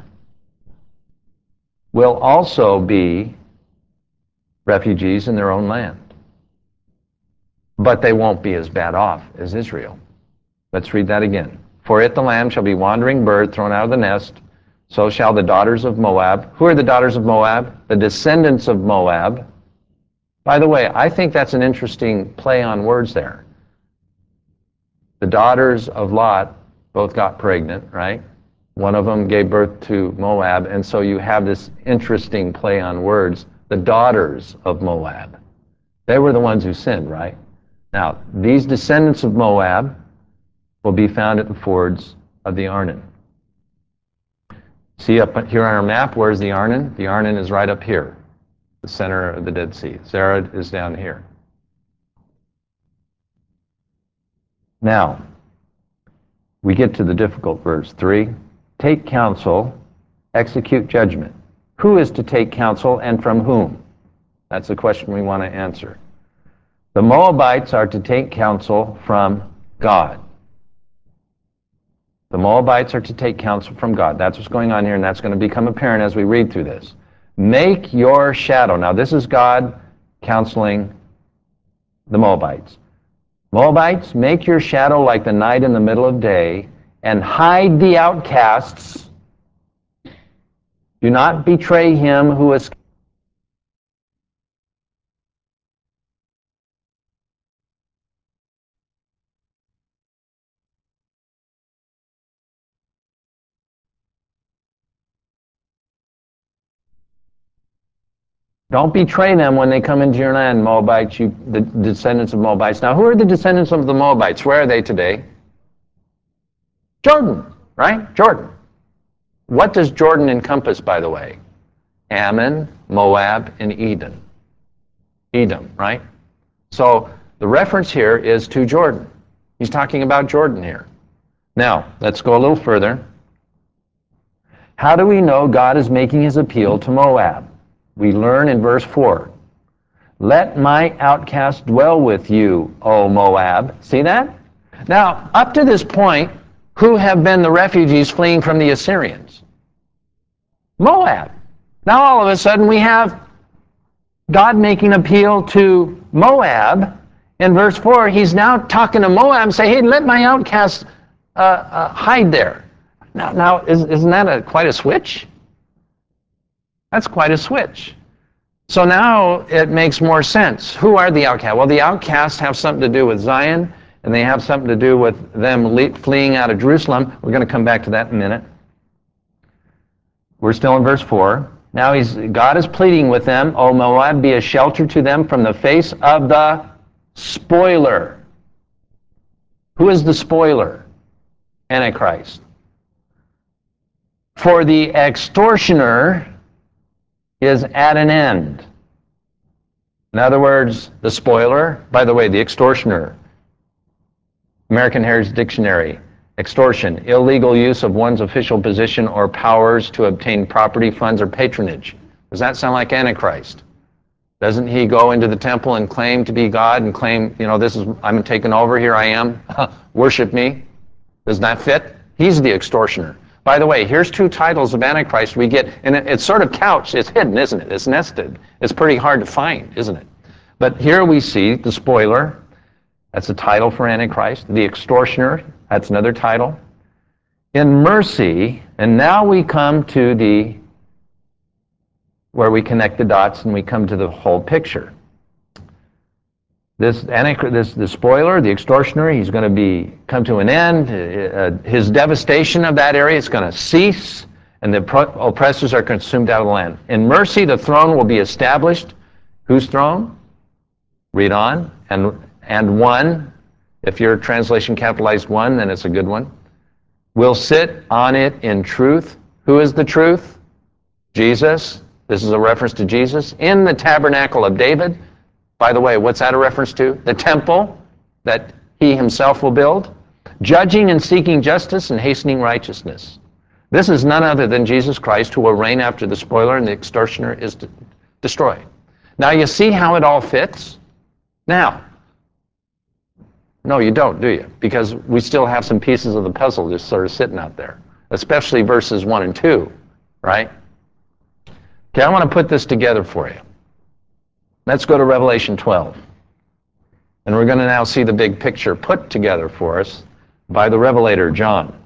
will also be refugees in their own land. But they won't be as bad off as Israel. Let's read that again. For it the lamb shall be wandering bird thrown out of the nest, so shall the daughters of Moab. Who are the daughters of Moab? The descendants of Moab. By the way, I think that's an interesting play on words there. The daughters of Lot both got pregnant, right? One of them gave birth to Moab, and so you have this interesting play on words. The daughters of Moab. They were the ones who sinned, right? Now, these descendants of Moab will be found at the fords of the Arnon. See up here on our map, where's the Arnon? The Arnon is right up here, the center of the Dead Sea. Zered is down here. Now, we get to the difficult verse 3. Take counsel, execute judgment. Who is to take counsel and from whom? That's the question we want to answer. The Moabites are to take counsel from God. The Moabites are to take counsel from God. That's what's going on here, and that's going to become apparent as we read through this. Make your shadow. Now, this is God counseling the Moabites. Moabites, make your shadow like the night in the middle of day, and hide the outcasts. Do not betray him who is. Don't betray them when they come into your land, Moabites, the descendants of Moabites. Now, who are the descendants of the Moabites? Where are they today? Jordan, right? Jordan. What does Jordan encompass, by the way? Ammon, Moab, and Edom. Edom, right? So the reference here is to Jordan. He's talking about Jordan here. Now, let's go a little further. How do we know God is making his appeal to Moab? We learn in verse 4. Let my outcast dwell with you, O Moab. See that? Now, up to this point, who have been the refugees fleeing from the Assyrians? Moab. Now, all of a sudden, we have God making appeal to Moab. In verse 4, he's now talking to Moab and say, hey, let my outcasts hide there. Now isn't that quite a switch? That's quite a switch. So now it makes more sense. Who are the outcasts? Well, the outcasts have something to do with Zion, and they have something to do with them fleeing out of Jerusalem. We're going to come back to that in a minute. We're still in verse 4. Now God is pleading with them, O Moab, be a shelter to them from the face of the spoiler. Who is the spoiler? Antichrist. For the extortioner is at an end. In other words, the spoiler, by the way, the extortioner, American Heritage Dictionary, extortion, illegal use of one's official position or powers to obtain property, funds, or patronage. Does that sound like Antichrist? Doesn't he go into the temple and claim to be God and claim, I'm taken over, here I am, worship me? Does that fit? He's the extortioner. By the way, here's two titles of Antichrist we get, and it's sort of couched, it's hidden, isn't it? It's nested. It's pretty hard to find, isn't it? But here we see the spoiler, that's a title for Antichrist. The extortioner, that's another title. In mercy, and now we come to where we connect the dots and we come to the whole picture. The spoiler, the extortioner, he's going to come to an end. His devastation of that area is going to cease, and the oppressors are consumed out of the land. In mercy, the throne will be established. Whose throne? Read on. And one, if your translation capitalized one, then it's a good one, will sit on it in truth. Who is the truth? Jesus. This is a reference to Jesus. In the tabernacle of David. By the way, what's that a reference to? The temple that he himself will build. Judging and seeking justice and hastening righteousness. This is none other than Jesus Christ, who will reign after the spoiler and the extortioner is destroyed. Now you see how it all fits? Now, no, you don't, do you? Because we still have some pieces of the puzzle just sort of sitting out there, especially verses 1 and 2, right? Okay, I want to put this together for you. Let's go to Revelation 12. And we're going to now see the big picture put together for us by the Revelator, John.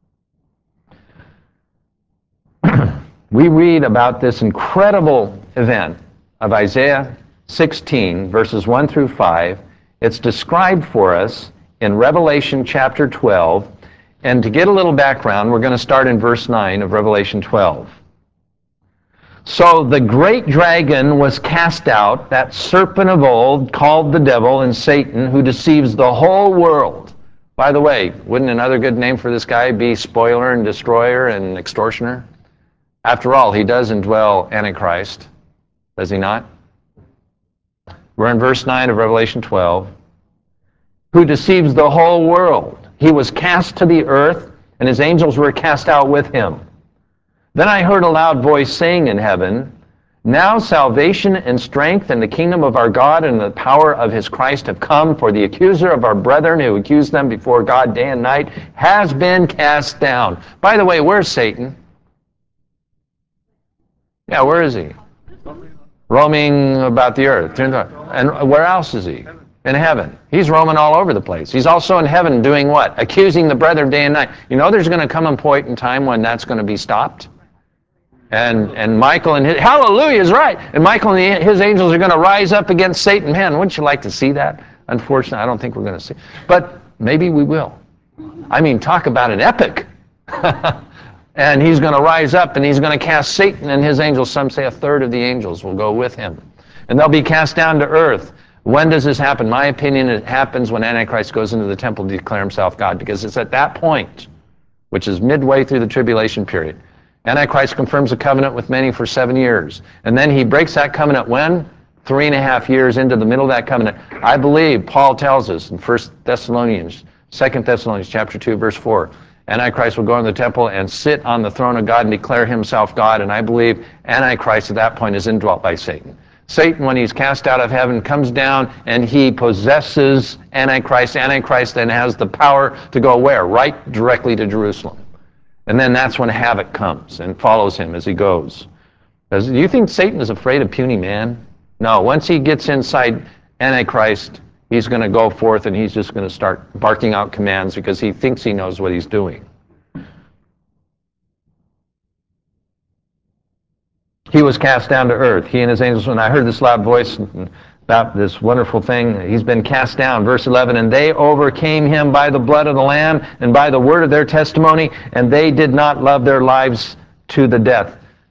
We read about this incredible event of Isaiah 16, verses 1 through 5. It's described for us in Revelation chapter 12. And to get a little background, we're going to start in verse 9 of Revelation 12. So the great dragon was cast out, that serpent of old, called the devil and Satan, who deceives the whole world. By the way, wouldn't another good name for this guy be spoiler and destroyer and extortioner? After all, he does indwell Antichrist, does he not? We're in verse 9 of Revelation 12. Who deceives the whole world. He was cast to the earth, and his angels were cast out with him. Then I heard a loud voice saying in heaven, now salvation and strength and the kingdom of our God and the power of his Christ have come, for the accuser of our brethren who accused them before God day and night has been cast down. By the way, where's Satan? Yeah, where is he? Roaming about the earth. And where else is he? In heaven. He's roaming all over the place. He's also in heaven doing what? Accusing the brethren day and night. You know there's going to come a point in time when that's going to be stopped? And Michael and his, hallelujah is right. And Michael and his angels are going to rise up against Satan. Man, wouldn't you like to see that? Unfortunately, I don't think we're going to see. But maybe we will. I mean, talk about an epic. And he's going to rise up and he's going to cast Satan and his angels. Some say a third of the angels will go with him. And they'll be cast down to earth. When does this happen? My opinion, it happens when Antichrist goes into the temple to declare himself God, because it's at that point, which is midway through the tribulation period. Antichrist confirms a covenant with many for 7 years. And then he breaks that covenant when? 3.5 years into the middle of that covenant. I believe Paul tells us in 2 Thessalonians chapter 2, verse 4, Antichrist will go in the temple and sit on the throne of God and declare himself God. And I believe Antichrist at that point is indwelt by Satan. Satan, when he's cast out of heaven, comes down and he possesses Antichrist. Antichrist then has the power to go where? Right directly to Jerusalem. And then that's when havoc comes and follows him as he goes. Do you think Satan is afraid of puny man? No, once he gets inside Antichrist, he's going to go forth and he's just going to start barking out commands because he thinks he knows what he's doing. He was cast down to earth, he and his angels. When I heard this loud voice about this wonderful thing, he's been cast down. Verse 11, and they overcame him by the blood of the Lamb and by the word of their testimony, and they did not love their lives to the death.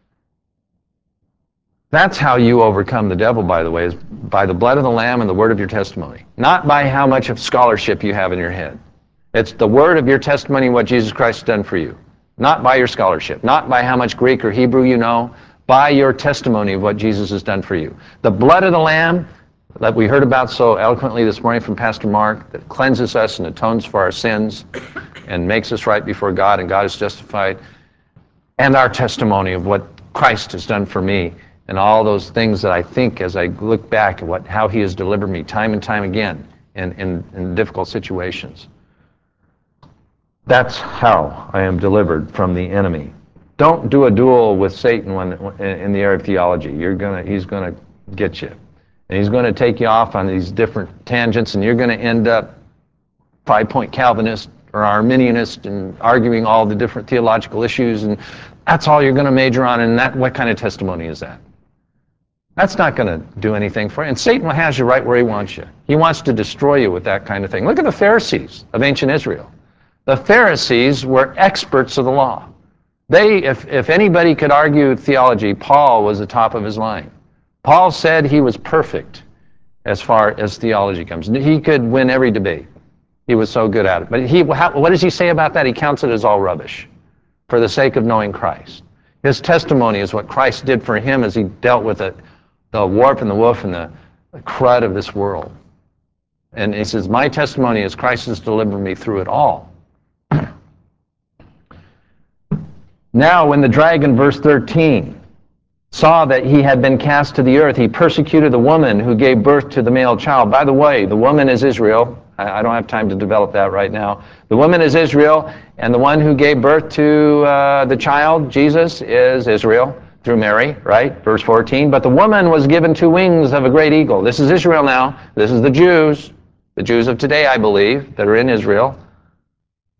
That's how you overcome the devil, by the way, is by the blood of the Lamb and the word of your testimony. Not by how much of scholarship you have in your head. It's the word of your testimony, what Jesus Christ has done for you. Not by your scholarship. Not by how much Greek or Hebrew you know. By your testimony of what Jesus has done for you. The blood of the Lamb that we heard about so eloquently this morning from Pastor Mark, that cleanses us and atones for our sins and makes us right before God, and God is justified. And our testimony of what Christ has done for me. And all those things that I think as I look back at how he has delivered me time and time again in difficult situations. That's how I am delivered from the enemy. Don't do a duel with Satan in the area of theology. He's going to get you. And he's going to take you off on these different tangents, and you're going to end up 5-point Calvinist or Arminianist and arguing all the different theological issues, and that's all you're going to major on, and what kind of testimony is that? That's not going to do anything for you. And Satan has you right where he wants you. He wants to destroy you with that kind of thing. Look at the Pharisees of ancient Israel. The Pharisees were experts of the law. If anybody could argue theology, Paul was the top of his line. Paul said he was perfect as far as theology comes. He could win every debate. He was so good at it. But what does he say about that? He counts it as all rubbish for the sake of knowing Christ. His testimony is what Christ did for him as he dealt with the warp and the woof and the crud of this world. And he says, my testimony is Christ has delivered me through it all. Now, when the dragon, verse 13, saw that he had been cast to the earth, he persecuted the woman who gave birth to the male child. By the way, the woman is Israel. I don't have time to develop that right now. The woman is Israel, and the one who gave birth to the child, Jesus, is Israel, through Mary, right? Verse 14, but the woman was given 2 wings of a great eagle. This is Israel now. This is the Jews of today, I believe, that are in Israel.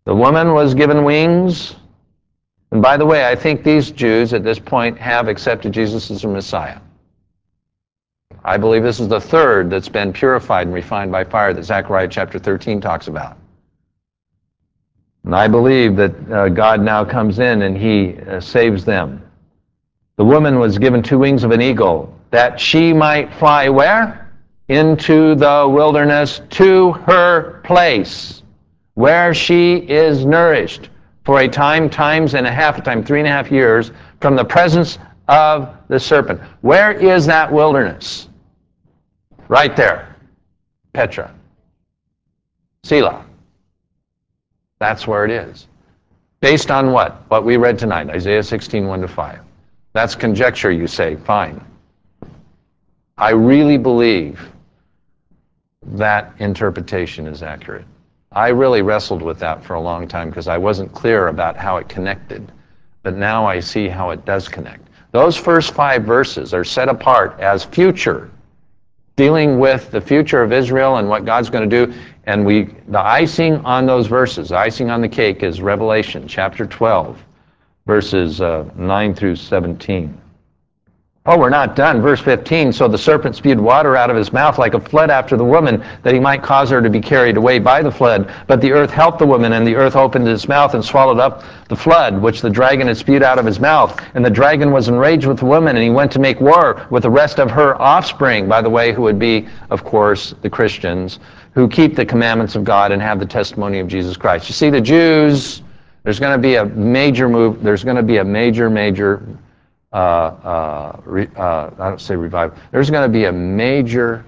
The woman was given wings. And by the way, I think these Jews at this point have accepted Jesus as their Messiah. I believe this is the third that's been purified and refined by fire that Zechariah chapter 13 talks about. And I believe that God now comes in and he saves them. The woman was given 2 wings of an eagle, that she might fly where? Into the wilderness, to her place, where she is nourished for a time, times and a half, a time, 3.5 years, from the presence of the serpent. Where is that wilderness? Right there. Petra. Selah. That's where it is. Based on what? What we read tonight, Isaiah 16, 1-5. That's conjecture, you say. Fine. I really believe that interpretation is accurate. I really wrestled with that for a long time because I wasn't clear about how it connected. But now I see how it does connect. Those first 5 verses are set apart as future, dealing with the future of Israel and what God's going to do. And the icing on those verses, the icing on the cake, is Revelation chapter 12, verses 9-17. Oh, we're not done. Verse 15, so the serpent spewed water out of his mouth like a flood after the woman, that he might cause her to be carried away by the flood. But the earth helped the woman, and the earth opened its mouth and swallowed up the flood, which the dragon had spewed out of his mouth. And the dragon was enraged with the woman, and he went to make war with the rest of her offspring, by the way, who would be, of course, the Christians, who keep the commandments of God and have the testimony of Jesus Christ. You see, the Jews, there's going to be a major move, there's going to be a major I don't say revival. There's going to be a major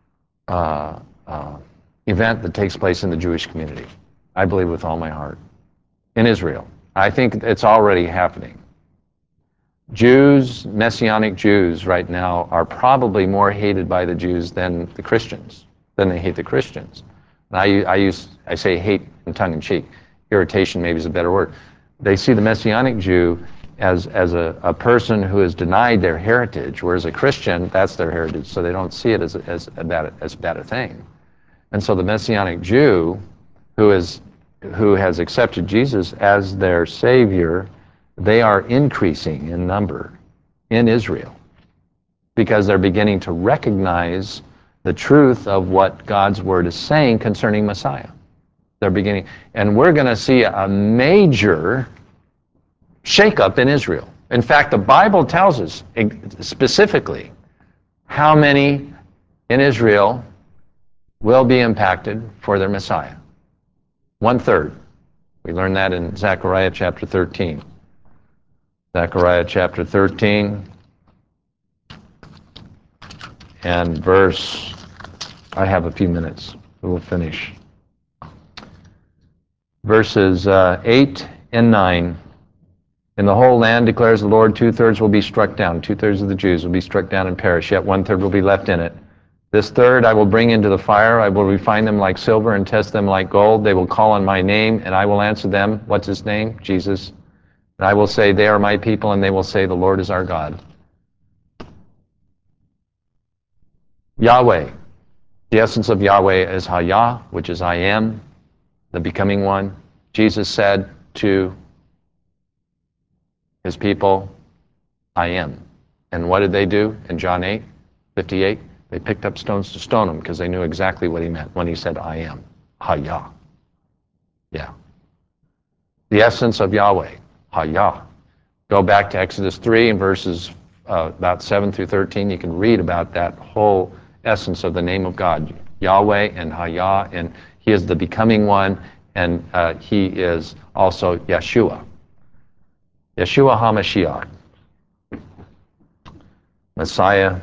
event that takes place in the Jewish community. I believe with all my heart. In Israel. I think it's already happening. Jews, Messianic Jews right now are probably more hated by the Jews than the Christians, than they hate the Christians. And I say hate in tongue-in-cheek. Irritation maybe is a better word. They see the Messianic Jew as a person who has denied their heritage, whereas a Christian, that's their heritage, so they don't see it as bad a thing. And so the Messianic Jew, who has accepted Jesus as their Savior, they are increasing in number in Israel because they're beginning to recognize the truth of what God's Word is saying concerning Messiah. They're beginning, and we're going to see a major shakeup in Israel. In fact, the Bible tells us specifically how many in Israel will be impacted for their Messiah. 1/3. We learn that in Zechariah chapter 13. Zechariah chapter 13 and verse, I have a few minutes, we'll finish. Verses 8 and 9. In the whole land, declares the Lord, 2/3 will be struck down. 2/3 of the Jews will be struck down and perish, yet 1/3 will be left in it. This third I will bring into the fire. I will refine them like silver and test them like gold. They will call on my name, and I will answer them. What's his name? Jesus. And I will say, they are my people, and they will say, the Lord is our God. Yahweh. The essence of Yahweh is Hayah, which is I am, the becoming one. Jesus said to his people, I am. And what did they do in John 8:58? They picked up stones to stone him because they knew exactly what he meant when he said, I am. Hayah. Yeah. The essence of Yahweh. Hayah. Go back to Exodus 3 and verses about 7-13. You can read about that whole essence of the name of God. Yahweh and Hayah, and he is the becoming one, and he is also Yeshua. Yeshua HaMashiach, Messiah,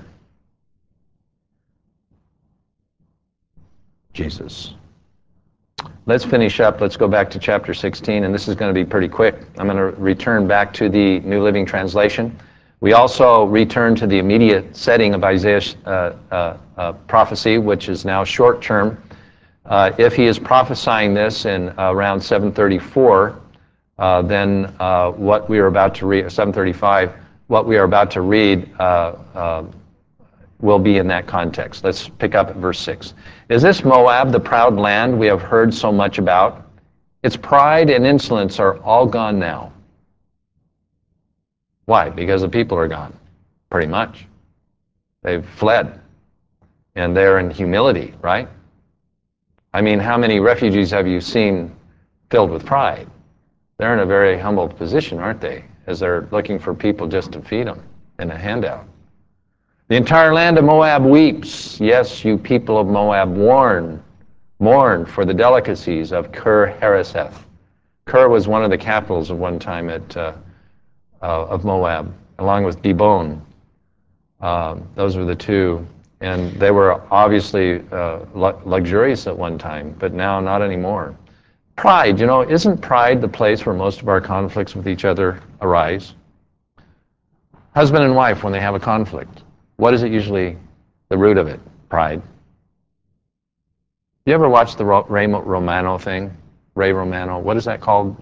Jesus. Let's finish up. Let's go back to chapter 16, and this is going to be pretty quick. I'm going to return back to the New Living Translation. We also return to the immediate setting of Isaiah's prophecy, which is now short term. If he is prophesying this in around 734, then what we are about to read, 735, what we are about to read will be in that context. Let's pick up at verse 6. Is this Moab, the proud land we have heard so much about? Its pride and insolence are all gone now. Why? Because the people are gone, pretty much. They've fled, and they're in humility, right? I mean, how many refugees have you seen filled with pride? They're in a very humble position, aren't they? As they're looking for people just to feed them in a handout. The entire land of Moab weeps. Yes, you people of Moab, mourn for the delicacies of Kir-Hareseth. Kir was one of the capitals at one time of Moab, along with Dibon. Those were the two. And they were obviously luxurious at one time, but now not anymore. Pride, isn't pride the place where most of our conflicts with each other arise? Husband and wife, when they have a conflict, what is it usually the root of it? Pride. You ever watch the Ray Romano thing? Ray Romano, what is that called?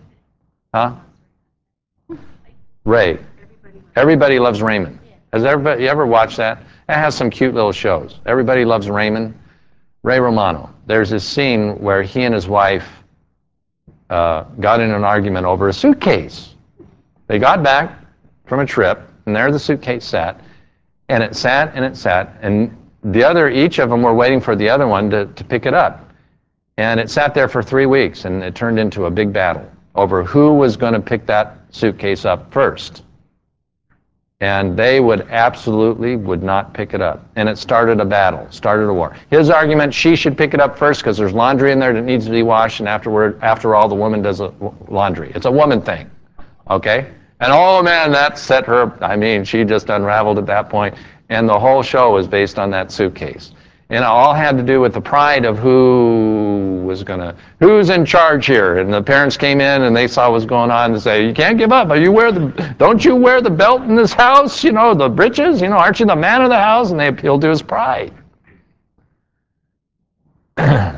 Ray. Everybody Loves Raymond. Has you ever watched that? It has some cute little shows. Everybody Loves Raymond. Ray Romano. There's this scene where he and his wife got in an argument over a suitcase. They got back from a trip, and there the suitcase sat, and it sat, and each of them were waiting for the other one to pick it up. And it sat there for 3 weeks, and it turned into a big battle over who was going to pick that suitcase up first. And they would not pick it up. And it started a battle, started a war. His argument, she should pick it up first because there's laundry in there that needs to be washed, and after all, the woman does the laundry. It's a woman thing, okay? And oh man, that set her, she just unraveled at that point. And the whole show was based on that suitcase. And it all had to do with the pride of who's in charge here. And the parents came in and they saw what was going on and say, you can't give up. Don't you wear the belt in this house? The breeches? Aren't you the man of the house? And they appealed to his pride. I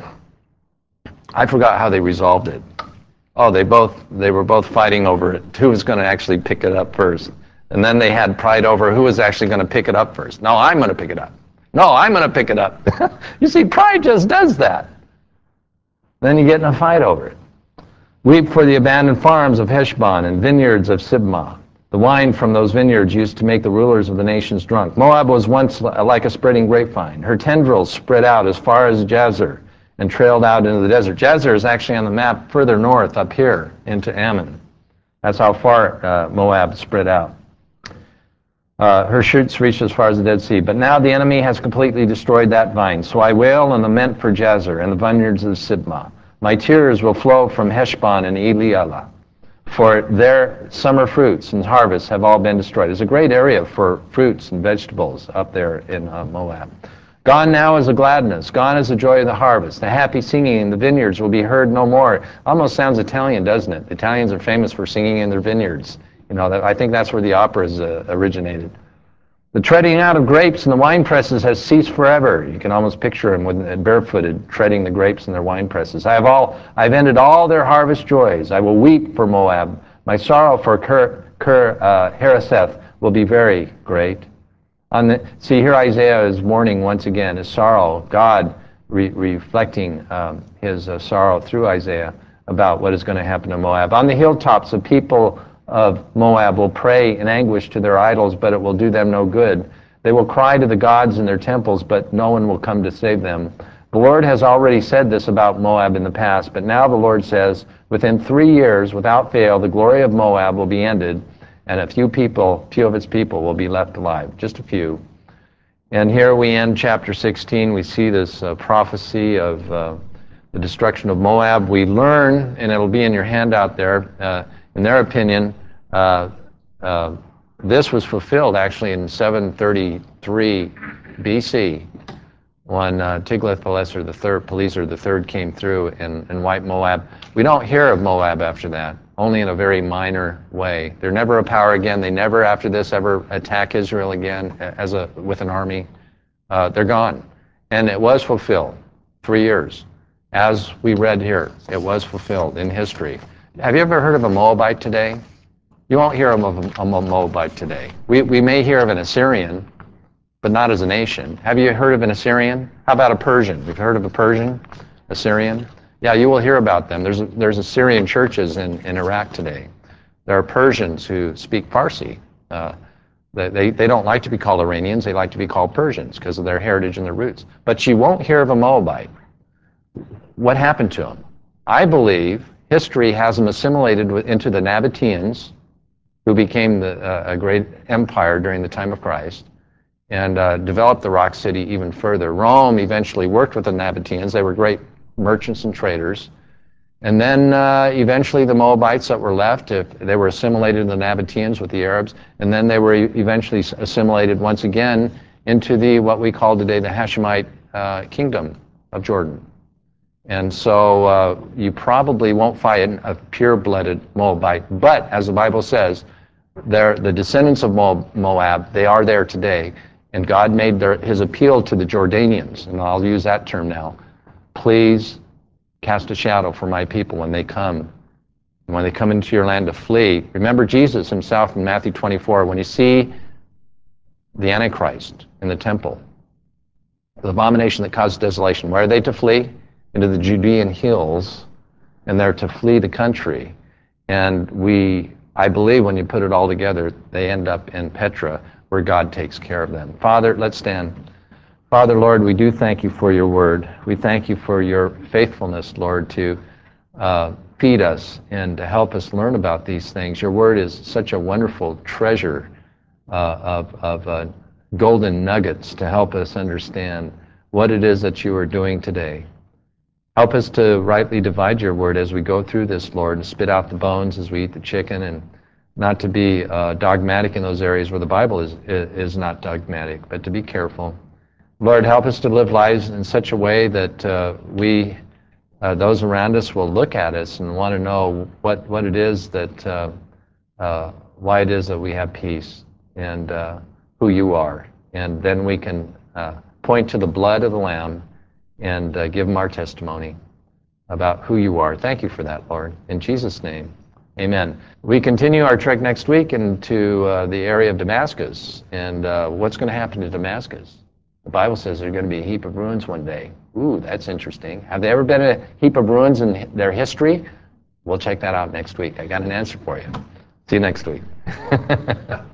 forgot how they resolved it. Oh, they were both fighting over it. Who was going to actually pick it up first? And then they had pride over who was actually going to pick it up first. No, I'm going to pick it up. No, I'm going to pick it up. You see, pride just does that. Then you get in a fight over it. Weep for the abandoned farms of Heshbon and vineyards of Sibmah. The wine from those vineyards used to make the rulers of the nations drunk. Moab was once like a spreading grapevine. Her tendrils spread out as far as Jazer and trailed out into the desert. Jazer is actually on the map further north up here into Ammon. That's how far Moab spread out. Her shoots reached as far as the Dead Sea. But now the enemy has completely destroyed that vine. So I wail and lament for Jazer and the vineyards of Sibmah. My tears will flow from Heshbon and Elialah, for their summer fruits and harvests have all been destroyed. It's a great area for fruits and vegetables up there in Moab. Gone now is the gladness. Gone is the joy of the harvest. The happy singing in the vineyards will be heard no more. Almost sounds Italian, doesn't it? The Italians are famous for singing in their vineyards. I think that's where the operas originated. The treading out of grapes in the wine presses has ceased forever. You can almost picture them barefooted treading the grapes in their wine presses. I've ended all their harvest joys. I will weep for Moab. My sorrow for Hareseth will be very great. See, here Isaiah is mourning once again his sorrow. God reflecting his sorrow through Isaiah about what is going to happen to Moab. On the hilltops, the people of Moab will pray in anguish to their idols, but it will do them no good. They will cry to the gods in their temples, but no one will come to save them. The Lord has already said this about Moab in the past, but now the Lord says, within 3 years, without fail, the glory of Moab will be ended, and a few of its people will be left alive, just a few. And here we end chapter 16. We see this prophecy of the destruction of Moab. We learn, and it'll be in your handout there, in their opinion, this was fulfilled actually in 733 BC when Tiglath-Pileser III came through and wiped Moab. We don't hear of Moab after that, only in a very minor way. They're never a power again. They never, after this, ever attack Israel again with an army. They're gone. And it was fulfilled, 3 years. As we read here, it was fulfilled in history. Have you ever heard of a Moabite today? You won't hear of a Moabite today. We may hear of an Assyrian, but not as a nation. Have you heard of an Assyrian? How about a Persian? You've heard of a Persian? Assyrian? Yeah, you will hear about them. There's Assyrian churches in Iraq today. There are Persians who speak Farsi. They don't like to be called Iranians. They like to be called Persians because of their heritage and their roots. But you won't hear of a Moabite. What happened to them? I believe history has them assimilated into the Nabateans, who became a great empire during the time of Christ, and developed the rock city even further. Rome eventually worked with the Nabateans. They were great merchants and traders. And then eventually the Moabites that were left, they were assimilated in the Nabateans with the Arabs, and then they were eventually assimilated once again into what we call today the Hashemite kingdom of Jordan. And so you probably won't find a pure-blooded Moabite, but as the Bible says, they're the descendants of Moab. They are there today, and God made his appeal to the Jordanians, and I'll use that term now. Please cast a shadow for my people when they come. And when they come into your land to flee, remember Jesus himself in Matthew 24, when you see the Antichrist in the temple, the abomination that causes desolation, where are they to flee? Into the Judean hills, and they're to flee the country. And I believe when you put it all together, they end up in Petra, where God takes care of them. Father, let's stand. Father, Lord, we do thank you for your word. We thank you for your faithfulness, Lord, to feed us and to help us learn about these things. Your word is such a wonderful treasure of golden nuggets to help us understand what it is that you are doing today. Help us to rightly divide your word as we go through this, Lord, and spit out the bones as we eat the chicken, and not to be dogmatic in those areas where the Bible is not dogmatic, but to be careful. Lord, help us to live lives in such a way that those around us will look at us and want to know what it is that, why it is that we have peace, and who you are. And then we can point to the blood of the Lamb and give them our testimony about who you are. Thank you for that, Lord. In Jesus' name, amen. We continue our trek next week into the area of Damascus. And what's going to happen to Damascus? The Bible says there's going to be a heap of ruins one day. Ooh, that's interesting. Have there ever been a heap of ruins in their history? We'll check that out next week. I got an answer for you. See you next week.